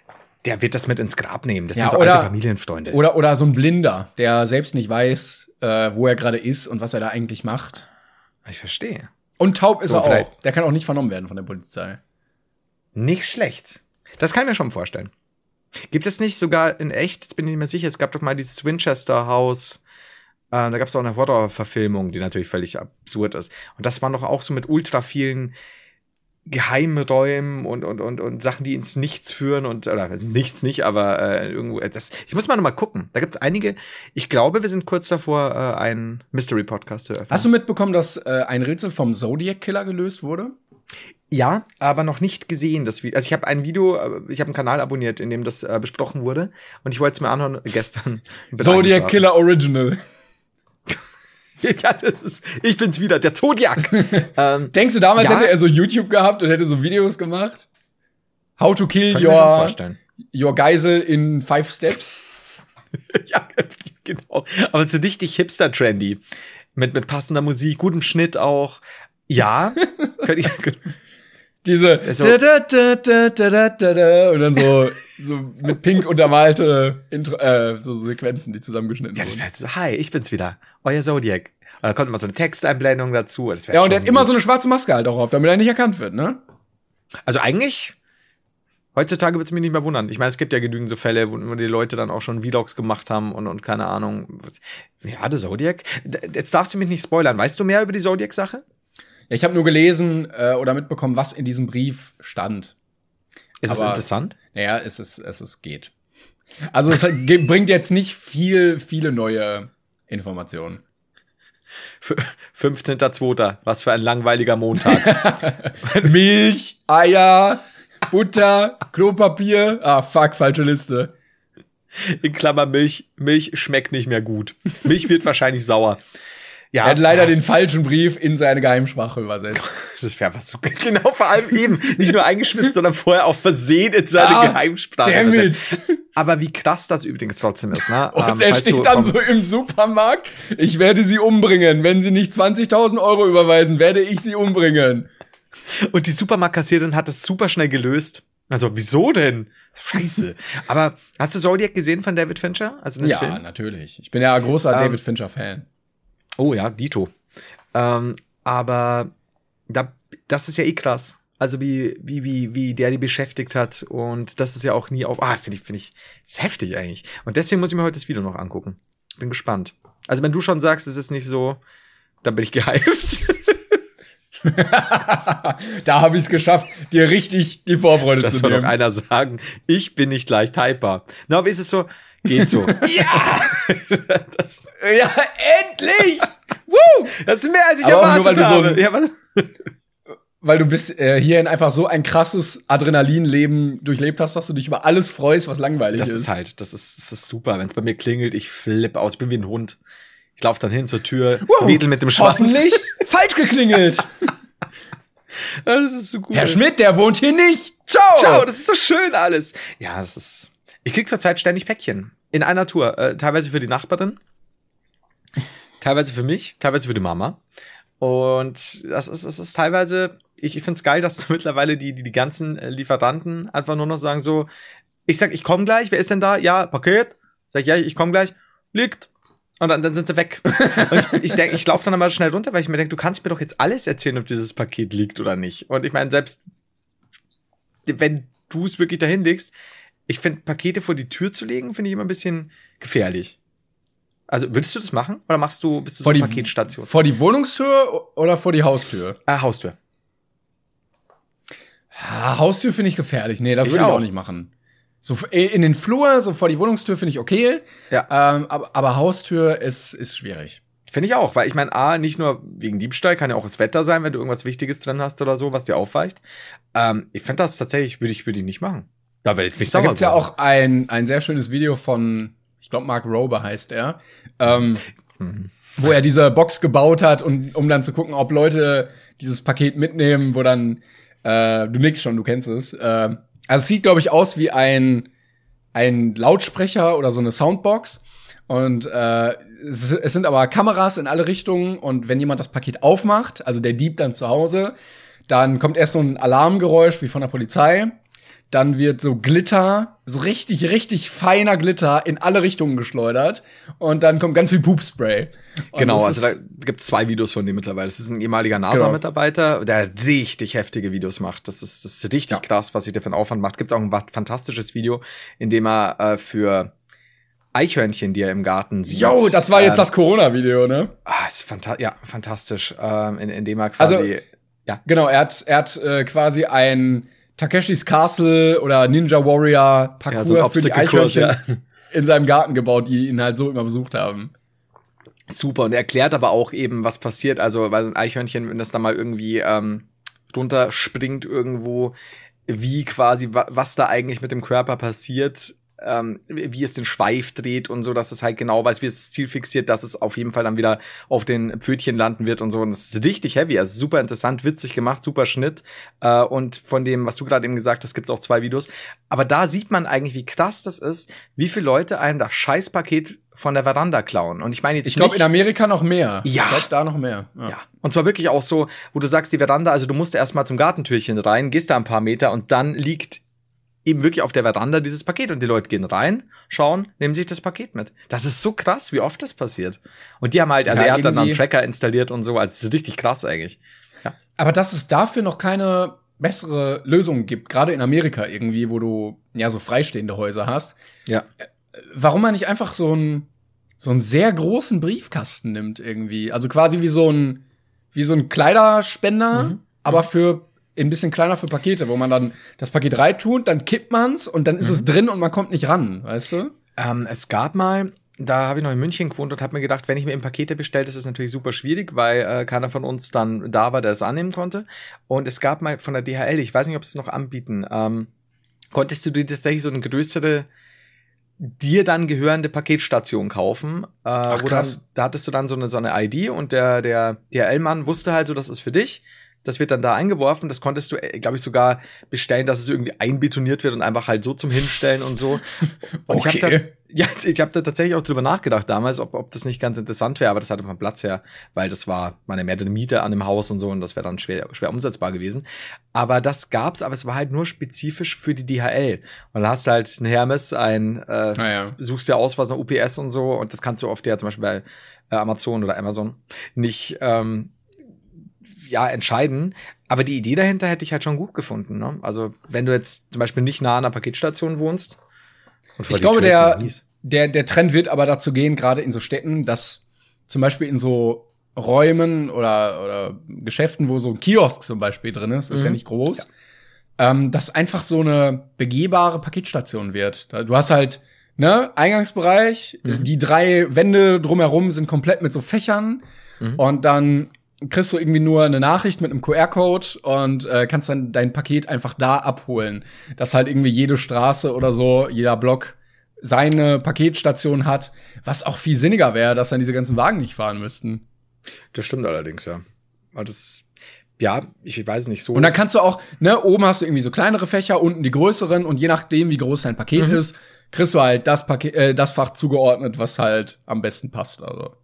der wird das mit ins Grab nehmen. Das Ja, sind so oder- alte Familienfreunde. Oder, oder so ein Blinder, der selbst nicht weiß, äh, wo er gerade ist und was er da eigentlich macht. Ich verstehe. Und taub ist So, er vielleicht- auch. Der kann auch nicht vernommen werden von der Polizei. Nicht schlecht. Das kann ich mir schon vorstellen. Gibt es nicht sogar in echt, jetzt bin ich nicht mehr sicher, es gab doch mal dieses Winchester-Haus, äh, da gab es auch eine Horror-Verfilmung, die natürlich völlig absurd ist. Und das war doch auch so mit ultra vielen Geheimräumen und, und, und, und Sachen, die ins Nichts führen und, oder nichts nicht, aber äh, irgendwo, das, ich muss mal noch mal gucken. Da gibt es einige, ich glaube, wir sind kurz davor, äh, einen Mystery-Podcast zu öffnen. Hast du mitbekommen, dass äh, ein Rätsel vom Zodiac-Killer gelöst wurde? Ja, aber noch nicht gesehen. Das Video. Also ich habe ein Video, äh, ich habe einen Kanal abonniert, in dem das äh, besprochen wurde. Und ich wollte es mir anhören gestern. Bin Zodiac-Killer Original. eingeschlafen. Ja, das ist, ich bin's wieder, der Zodiac. ähm, Denkst du, damals Ja. hätte er so YouTube gehabt und hätte so Videos gemacht? How to kill kann ich mir schon your, vorstellen. your Geisel in five steps? Ja, genau. Aber so richtig hipster-trendy. Mit, mit passender Musik, gutem Schnitt auch. Ja. Könnte ich, Diese so- da, da, da, da, da, da, da, und dann so, so mit pink untermalte Intro, äh, so Sequenzen, die zusammengeschnitten ja, das wurden. wäre so, hi, ich bin's wieder. Euer Zodiac. Und da kommt mal so eine Texteinblendung dazu. Das wär Ja, und schon der hat immer gut. so eine schwarze Maske halt auch auf, damit er nicht erkannt wird, ne? Also eigentlich, heutzutage wird's mich nicht mehr wundern. Ich meine, es gibt ja genügend so Fälle, wo, wo die Leute dann auch schon Vlogs gemacht haben und, und keine Ahnung. Ja, der Zodiac. D- Jetzt darfst du mich nicht spoilern. Weißt du mehr über die Zodiac-Sache? Ja, ich habe nur gelesen äh, oder mitbekommen, was in diesem Brief stand. Ist es Aber- interessant? Naja, es ist, es ist geht. Also es ge- bringt jetzt nicht viel, viele neue Informationen. F- fünfzehnter zweiter Was für ein langweiliger Montag. Milch, Eier, Butter, Klopapier. Ah, fuck, falsche Liste. In Klammer Milch. Milch schmeckt nicht mehr gut. Milch wird wahrscheinlich sauer. Ja, Er hat leider den falschen Brief in seine Geheimsprache übersetzt. das wäre was so genau, vor allem eben nicht nur eingeschmissen, sondern vorher auch versehen in seine Ah, Geheimsprache. damn übersetzt. Aber wie krass das übrigens trotzdem ist, ne? Und Ähm, er weißt du, steht dann vom- so im Supermarkt, ich werde sie umbringen. Wenn sie nicht zwanzigtausend Euro überweisen, werde ich sie umbringen. Und die Supermarktkassiererin hat das super schnell gelöst. Also, wieso denn? Scheiße. Aber hast du Zodiac gesehen von David Fincher? Also den Ja, Film? natürlich. Ich bin ja ein großer Ähm, David Fincher-Fan. Oh ja, Dito. Ähm, aber da, das ist ja eh krass. Also wie, wie, wie, wie der die beschäftigt hat. Und das ist ja auch nie auf. Ah, finde ich, finde ich, ist heftig eigentlich. Und deswegen muss ich mir heute das Video noch angucken. Bin gespannt. Also wenn du schon sagst, es ist nicht so, dann bin ich gehypt. Da habe ich es geschafft, dir richtig die Vorfreude Das zu soll doch nehmen. einer sagen. Ich bin nicht leicht hyper. Na, aber ist es so? Geht so. Ja! das, Ja, endlich! Woo! das ist mehr, als ich Aber auch nur, weil erwartet du so habe. ein- Ja, was? Weil du bis äh, hierhin einfach so ein krasses Adrenalinleben durchlebt hast, dass du dich über alles freust, was langweilig Das ist. ist halt, das ist, das ist super. Wenn es bei mir klingelt, ich flippe aus, bin wie ein Hund. Ich laufe dann hin zur Tür, Wow. wedel mit dem Schwanz. Hoffentlich falsch geklingelt. Ja, das ist so gut. Herr Schmidt, der wohnt hier nicht. Ciao! Ciao, das ist so schön alles. Ja, das ist. Ich krieg zurzeit ständig Päckchen. In einer Tour. Äh, teilweise für die Nachbarin. Teilweise für mich. Teilweise für die Mama. Und das ist, das ist teilweise. Ich, ich find's geil, dass du mittlerweile die, die, die ganzen äh, Lieferanten einfach nur noch sagen so. Ich sag, ich komm gleich. Wer ist denn da? Ja, Paket. Sag ich, ja, ich komm gleich. Liegt. Und dann, dann sind sie weg. Und ich, ich denke, ich laufe dann mal schnell runter, weil ich mir denke, du kannst mir doch jetzt alles erzählen, ob dieses Paket liegt oder nicht. Und ich meine, selbst wenn du es wirklich dahin legst, ich finde, Pakete vor die Tür zu legen, finde ich immer ein bisschen gefährlich. Also, würdest du das machen? Oder machst du, bist du Vor so die, eine Paketstation? vor die Wohnungstür oder vor die Haustür? Äh, Haustür. Ah, Haustür finde ich gefährlich. Nee, das Ich würde ich auch. auch nicht machen. So äh, in den Flur, so vor die Wohnungstür finde ich okay. Ja. Ähm, aber, aber Haustür ist, ist schwierig. Finde ich auch, weil ich meine, A, nicht nur wegen Diebstahl, kann ja auch das Wetter sein, wenn du irgendwas Wichtiges drin hast oder so, was dir aufweicht. Ähm, ich finde das tatsächlich, würde ich, würde ich nicht machen. Da werde ich mich Da sauer gibt's ja drüber. auch ein, ein sehr schönes Video von, ich glaube, Mark Rober heißt er, ähm, wo er diese Box gebaut hat, und, um dann zu gucken, ob Leute dieses Paket mitnehmen, wo dann, äh, du nix schon, du kennst es. Äh, also es sieht, glaube ich, aus wie ein, ein Lautsprecher oder so eine Soundbox. Und äh, es, es sind aber Kameras in alle Richtungen, und wenn jemand das Paket aufmacht, also der Dieb dann zu Hause, dann kommt erst so ein Alarmgeräusch wie von der Polizei. dann wird so Glitter, so richtig, richtig feiner Glitter in alle Richtungen geschleudert und dann kommt ganz viel Poopspray. Und genau, also da gibt's zwei Videos von dem mittlerweile. Das ist ein ehemaliger NASA-Mitarbeiter, genau. der richtig heftige Videos macht. Das ist, das ist richtig ja. krass, was sich der für einen Aufwand macht. Gibt's auch ein fantastisches Video, in dem er äh, für Eichhörnchen, die er im Garten sieht. Jo, das war jetzt ähm, das Corona-Video, ne? Ah, ist fanta- ja, fantastisch. Ähm, in, in dem er quasi, also, ja. Genau, er hat, er hat äh, quasi ein Takeshis Castle oder Ninja Warrior Parcours ja, so für die Eichhörnchen ja. in seinem Garten gebaut, die ihn halt so immer besucht haben. Super, und er erklärt aber auch eben, was passiert. Also, weil ein Eichhörnchen, wenn das da mal irgendwie ähm, runterspringt irgendwo, wie quasi, wa- was da eigentlich mit dem Körper passiert, ähm, wie es den Schweif dreht und so, dass es halt genau weiß, wie es das Ziel fixiert, dass es auf jeden Fall dann wieder auf den Pfötchen landen wird und so. Und das ist richtig heavy, also super interessant, witzig gemacht, super Schnitt. Äh, und von dem, was du gerade eben gesagt hast, gibt's auch zwei Videos. Aber da sieht man eigentlich, wie krass das ist, wie viele Leute einem das Scheißpaket von der Veranda klauen. Und ich meine jetzt Ich glaube in Amerika noch mehr. Ja. Ich glaube da noch mehr. Ja. ja. Und zwar wirklich auch so, wo du sagst, die Veranda, also du musst erst mal zum Gartentürchen rein, gehst da ein paar Meter und dann liegt eben wirklich auf der Veranda dieses Paket und die Leute gehen rein, schauen, nehmen sich das Paket mit. Das ist so krass, wie oft das passiert. Und die haben halt, also ja, er hat dann einen Tracker installiert und so, also es ist richtig krass eigentlich. Ja. Aber dass es dafür noch keine bessere Lösung gibt, gerade in Amerika irgendwie, wo du ja so freistehende Häuser hast. Ja. Warum man nicht einfach so einen so einen sehr großen Briefkasten nimmt irgendwie, also quasi wie so ein wie so ein Kleiderspender, mhm. aber für ein bisschen kleiner für Pakete, wo man dann das Paket reintut, dann kippt man's und dann ist mhm. es drin und man kommt nicht ran, weißt du? Ähm, es gab mal, da habe ich noch in München gewohnt und habe mir gedacht, wenn ich mir eben Pakete bestellt, ist es natürlich super schwierig, weil äh, keiner von uns dann da war, der das annehmen konnte. Und es gab mal von der D H L, ich weiß nicht, ob sie es noch anbieten, ähm, konntest du dir tatsächlich so eine größere, dir dann gehörende Paketstation kaufen. Äh, Ach, wo krass. Dann, da hattest du dann so eine, so eine I D und der, der D H L-Mann wusste halt so, das ist für dich. Das wird dann da eingeworfen. Das konntest du, glaube ich, sogar bestellen, dass es irgendwie einbetoniert wird und einfach halt so zum Hinstellen und so. Und okay. ich habe da, ja, ich habe da tatsächlich auch drüber nachgedacht damals, ob, ob das nicht ganz interessant wäre, aber das hatte vom Platz her, weil das war meine mehr eine Miete an dem Haus und so und das wäre dann schwer, schwer umsetzbar gewesen. Aber das gab's, aber es war halt nur spezifisch für die D H L. Und dann hast du halt ein Hermes, ein, äh, ah, ja. suchst dir aus, was eine U P S und so und das kannst du oft ja zum Beispiel bei äh, Amazon oder Amazon nicht, ähm, ja, entscheiden. Aber die Idee dahinter hätte ich halt schon gut gefunden, ne? Also, wenn du jetzt zum Beispiel nicht nah an einer Paketstation wohnst. Und ich glaube, der, der, der Trend wird aber dazu gehen, gerade in so Städten, dass zum Beispiel in so Räumen oder, oder Geschäften, wo so ein Kiosk zum Beispiel drin ist, ist mhm. ja nicht groß, ja. Ähm, dass einfach so eine begehbare Paketstation wird. Du hast halt, ne, Eingangsbereich, mhm. die drei Wände drumherum sind komplett mit so Fächern mhm. und dann kriegst du irgendwie nur eine Nachricht mit einem Q R-Code und äh, kannst dann dein Paket einfach da abholen. Dass halt irgendwie jede Straße oder so, jeder Block seine Paketstation hat, was auch viel sinniger wäre, dass dann diese ganzen Wagen nicht fahren müssten. Das stimmt allerdings, ja. Aber das, ja, ich weiß nicht so. Und dann kannst du auch, ne, oben hast du irgendwie so kleinere Fächer, unten die größeren und je nachdem, wie groß dein Paket mhm. ist, kriegst du halt das Paket, äh, das Fach zugeordnet, was halt am besten passt, also.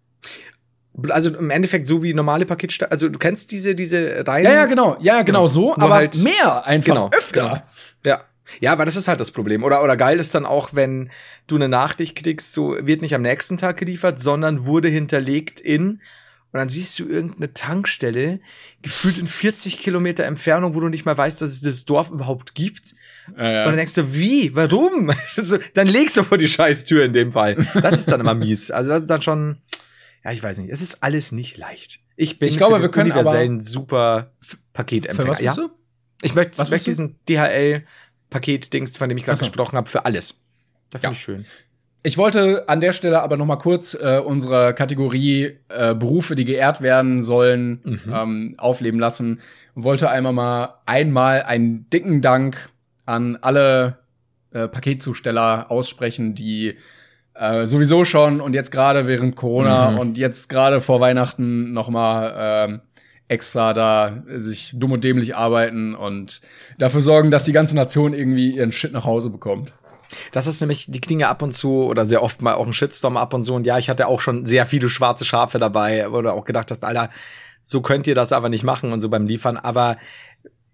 Also im Endeffekt so wie normale Paketstation, also du kennst diese diese Reihen. Ja, ja, genau, ja, genau, genau. so, Nur aber halt mehr einfach genau, öfter. Genau. Ja. Ja, aber das ist halt das Problem. Oder oder geil ist dann auch, wenn du eine Nachricht kriegst, so wird nicht am nächsten Tag geliefert, sondern wurde hinterlegt in, und dann siehst du irgendeine Tankstelle, gefühlt in vierzig Kilometer Entfernung, wo du nicht mal weißt, dass es das Dorf überhaupt gibt. Ja, ja. Und dann denkst du, wie? Warum? Dann legst du vor die Scheißtür in dem Fall. Das ist dann immer mies. Also das ist dann schon. Ja, ich weiß nicht. Es ist alles nicht leicht. Ich bin ich glaube, für den wir können universellen super Paketempfänger. Für was bist du? Ja? Ich möchte, was ich möchte diesen D H L-Paketdings, von dem ich gerade so. gesprochen habe, für alles. Das finde ja. ich schön. Ich wollte an der Stelle aber noch mal kurz äh, unsere Kategorie äh, Berufe, die geehrt werden sollen, mhm. ähm, aufleben lassen. Und wollte einmal mal einmal einen dicken Dank an alle äh, Paketzusteller aussprechen, die Äh, sowieso schon und jetzt gerade während Corona mhm. und jetzt gerade vor Weihnachten noch mal ähm, extra da sich dumm und dämlich arbeiten und dafür sorgen, dass die ganze Nation irgendwie ihren Shit nach Hause bekommt. Das ist nämlich, die kriegen ja ab und zu oder sehr oft mal auch einen Shitstorm ab und so. Und ja, ich hatte auch schon sehr viele schwarze Schafe dabei, wo du auch gedacht hast, Alter, so könnt ihr das aber nicht machen und so beim Liefern. Aber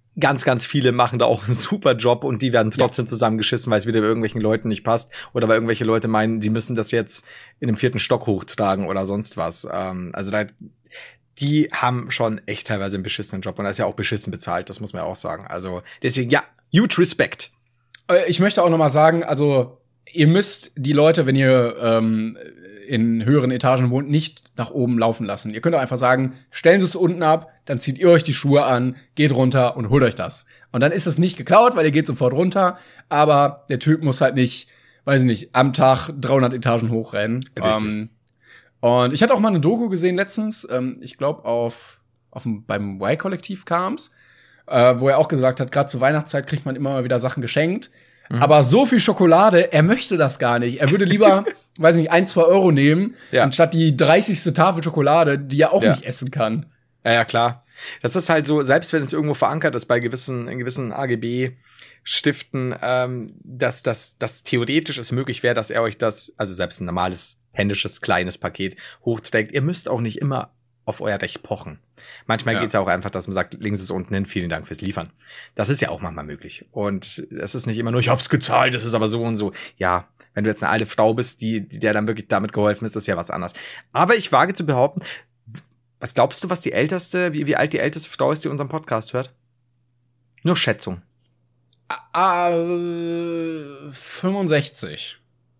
ganz, ganz viele machen da auch einen super Job und die werden trotzdem ja. zusammengeschissen, weil es wieder bei irgendwelchen Leuten nicht passt oder weil irgendwelche Leute meinen, die müssen das jetzt in einem vierten Stock hochtragen oder sonst was. Ähm, also da, die haben schon echt teilweise einen beschissenen Job und da ist ja auch beschissen bezahlt, das muss man ja auch sagen. Also deswegen, ja, huge Respect. Ich möchte auch noch mal sagen, also ihr müsst die Leute, wenn ihr ähm, in höheren Etagen wohnt, nicht nach oben laufen lassen. Ihr könnt auch einfach sagen, stellen Sie es unten ab, dann zieht ihr euch die Schuhe an, geht runter und holt euch das. Und dann ist es nicht geklaut, weil ihr geht sofort runter, aber der Typ muss halt nicht, weiß ich nicht, am Tag dreihundert Etagen hochrennen. Ähm, und ich hatte auch mal eine Doku gesehen letztens, ähm, ich glaube auf, auf dem, beim Y-Kollektiv kam's, äh, wo er auch gesagt hat, gerade zur Weihnachtszeit kriegt man immer mal wieder Sachen geschenkt. Mhm. Aber so viel Schokolade, er möchte das gar nicht. Er würde lieber, weiß nicht, ein, zwei Euro nehmen, ja. anstatt die dreißigste Tafel Schokolade, die er auch ja. nicht essen kann. Ja, ja, klar. Das ist halt so, selbst wenn es irgendwo verankert ist bei gewissen, in gewissen A G B-Stiften, ähm, dass das dass theoretisch es möglich wäre, dass er euch das, also selbst ein normales, händisches, kleines Paket hochträgt. Ihr müsst auch nicht immer auf euer Recht pochen. Manchmal ja. geht's ja auch einfach, dass man sagt, links ist unten hin, vielen Dank fürs Liefern. Das ist ja auch manchmal möglich. Und es ist nicht immer nur, ich hab's gezahlt, das ist aber so und so. Ja, wenn du jetzt eine alte Frau bist, die, die der dann wirklich damit geholfen ist, ist ja was anderes. Aber ich wage zu behaupten, was glaubst du, was die älteste, wie, wie alt die älteste Frau ist, die unseren Podcast hört? Nur Schätzung. Ah, äh, fünfundsechzig.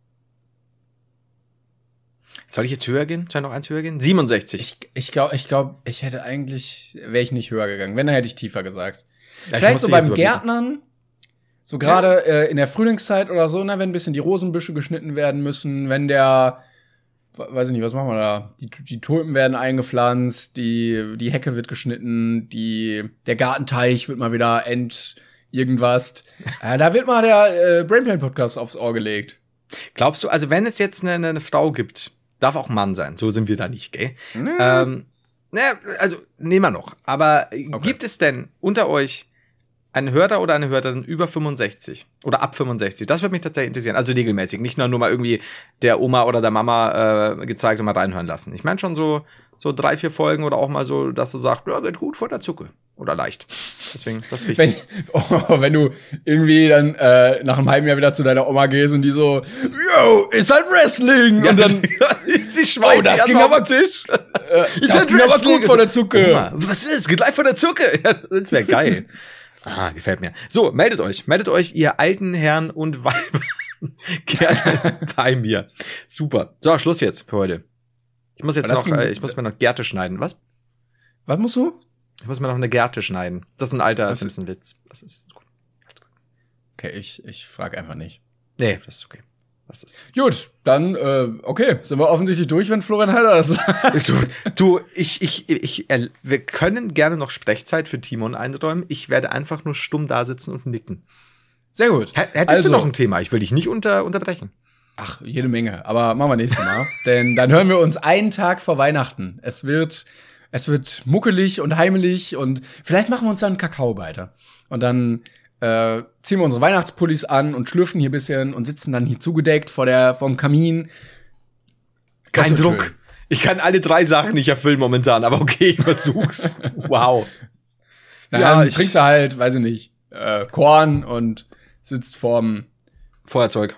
Soll ich jetzt höher gehen? Soll ich noch eins höher gehen? siebenundsechzig. Ich, ich glaube, ich glaube, ich hätte eigentlich, wäre ich nicht höher gegangen. Wenn, dann hätte ich tiefer gesagt. Ja, vielleicht so beim Gärtnern, so gerade ja. äh, in der Frühlingszeit oder so, na, wenn ein bisschen die Rosenbüsche geschnitten werden müssen, wenn der, weiß ich nicht, was machen wir da? Die, die Tulpen werden eingepflanzt, die, die Hecke wird geschnitten, die, der Gartenteich wird mal wieder ent, irgendwas. äh, da wird mal der äh, Brainplane-Podcast aufs Ohr gelegt. Glaubst du, also wenn es jetzt eine, eine Frau gibt, darf auch ein Mann sein, so sind wir da nicht, gell? Nee. Ähm, naja, also nehmen wir noch. Aber okay. Gibt es denn unter euch einen Hörer oder eine Hörerin über fünfundsechzig oder ab fünfundsechzig? Das würde mich tatsächlich interessieren. Also regelmäßig, nicht nur, nur mal irgendwie der Oma oder der Mama äh, gezeigt und mal reinhören lassen. Ich meine schon so so drei, vier Folgen oder auch mal so, dass du sagst, ja, geht gut vor der Zucke. Oder leicht. Deswegen, das ist wichtig. Wenn, oh, wenn du irgendwie dann äh, nach einem halben Jahr wieder zu deiner Oma gehst und die so, yo, ist halt Wrestling. Ja, und dann, sie schmeißt oh, das ging aber Tisch. Äh, ist das halt ging aber gut vor der Zucke. Oma, was ist? Geht gleich vor der Zucke. Ja, das wäre geil. Ah, gefällt mir. So, meldet euch. Meldet euch, ihr alten Herren und Weiber. Gerne bei mir. Super. So, Schluss jetzt für heute. Ich muss jetzt noch, äh, ich muss mir noch Gerte schneiden. Was? Was musst du? Ich muss mir noch eine Gerte schneiden. Das ist ein alter Simpson-Witz. Das ist gut. Okay, ich, ich frage einfach nicht. Nee, das ist okay. Das ist gut, dann, äh, okay, sind wir offensichtlich durch, wenn Florian Heider das sagt. Du, du, ich, ich, ich, äh, wir können gerne noch Sprechzeit für Timon einräumen. Ich werde einfach nur stumm da sitzen und nicken. Sehr gut. H- hättest also, du noch ein Thema? Ich will dich nicht unter, unterbrechen. Ach, jede Menge. Aber machen wir nächstes Mal. Denn dann hören wir uns einen Tag vor Weihnachten. Es wird, es wird muckelig und heimelig und vielleicht machen wir uns dann einen Kakao weiter. Und dann äh, ziehen wir unsere Weihnachtspullis an und schlürfen hier ein bisschen und sitzen dann hier zugedeckt vor der, vorm Kamin. Das Kein Druck. Schön. Ich kann alle drei Sachen nicht erfüllen momentan, aber okay, ich versuch's. Wow. Na, ja, dann ich trinkst du halt, weiß ich nicht, äh, Korn und sitzt vorm Feuerzeug.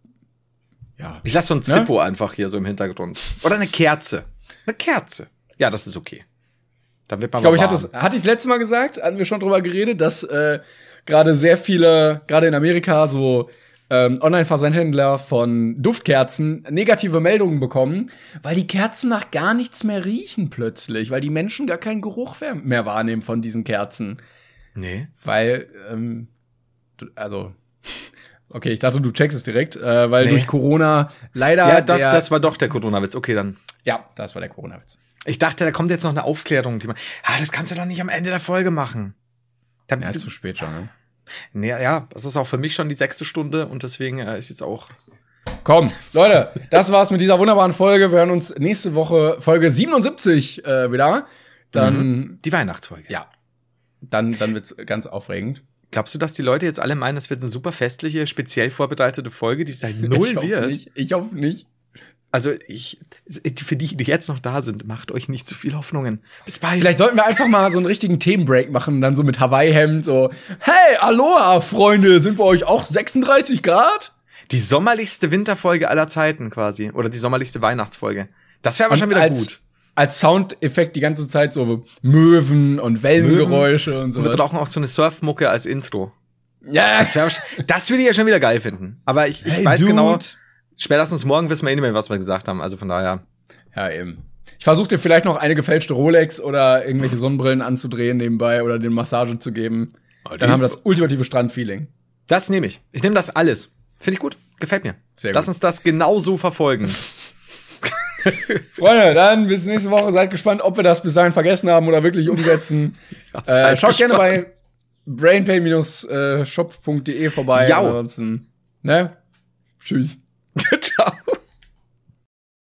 Ja. Ich lasse so ein Zippo ne? einfach hier so im Hintergrund. Oder eine Kerze. Eine Kerze. Ja, das ist okay. Dann wird man ich glaube, ich hatte es hatte ich das letzte Mal gesagt, hatten wir schon drüber geredet, dass äh, gerade sehr viele, gerade in Amerika, so ähm, Online-Versandhändler von Duftkerzen negative Meldungen bekommen, weil die Kerzen nach gar nichts mehr riechen plötzlich, weil die Menschen gar keinen Geruch mehr wahrnehmen von diesen Kerzen. Nee. Weil, ähm, du, also okay, ich dachte, du checkst es direkt, äh, weil nee. durch Corona leider Ja, da, der, das war doch der Corona-Witz. Okay, dann. Ja, das war der Corona-Witz. Ich dachte, da kommt jetzt noch eine Aufklärung. Die man, ah, das kannst du doch nicht am Ende der Folge machen. Da, ja, ist zu spät schon, ne? Nee, ja, das ist auch für mich schon die sechste Stunde und deswegen äh, ist jetzt auch. Komm, Leute, das war's mit dieser wunderbaren Folge. Wir hören uns nächste Woche, Folge siebenundsiebzig, äh, wieder. Dann. Mhm. Die Weihnachtsfolge. Ja. Dann, dann wird's ganz aufregend. Glaubst du, dass die Leute jetzt alle meinen, das wird eine super festliche, speziell vorbereitete Folge, die es halt null ich wird? Nicht. Ich hoffe nicht. Also ich, für die, die jetzt noch da sind, macht euch nicht zu viel Hoffnungen. Bis bald. Vielleicht sollten wir einfach mal so einen richtigen Themenbreak machen, dann so mit Hawaii-Hemd, so, hey, Aloha, Freunde, sind bei euch auch sechsunddreißig Grad? Die sommerlichste Winterfolge aller Zeiten quasi. Oder die sommerlichste Weihnachtsfolge. Das wäre aber schon wieder als, gut. Als Soundeffekt die ganze Zeit so Möwen und Wellengeräusche Möwen. und so. Und wir brauchen auch so eine Surfmucke als Intro. Ja, Das, wär, das würde ich ja schon wieder geil finden. Aber ich, ich hey, weiß dude. genau, spätestens morgen wissen wir eh nicht mehr, was wir gesagt haben. Also von daher. Ja, eben. Ich versuche dir vielleicht noch eine gefälschte Rolex oder irgendwelche Sonnenbrillen anzudrehen nebenbei oder den Massage zu geben. Dann haben wir das ultimative Strandfeeling. Das nehme ich. Ich nehme das alles. Finde ich gut. Gefällt mir. Sehr Lass gut. uns das genauso verfolgen. Freunde, dann bis nächste Woche. Seid gespannt, ob wir das bis dahin vergessen haben oder wirklich umsetzen. Ja, äh, schaut gespannt. gerne bei brainpain Shop punkt de vorbei. Jau. Ansonsten, ne? Tschüss. Ciao.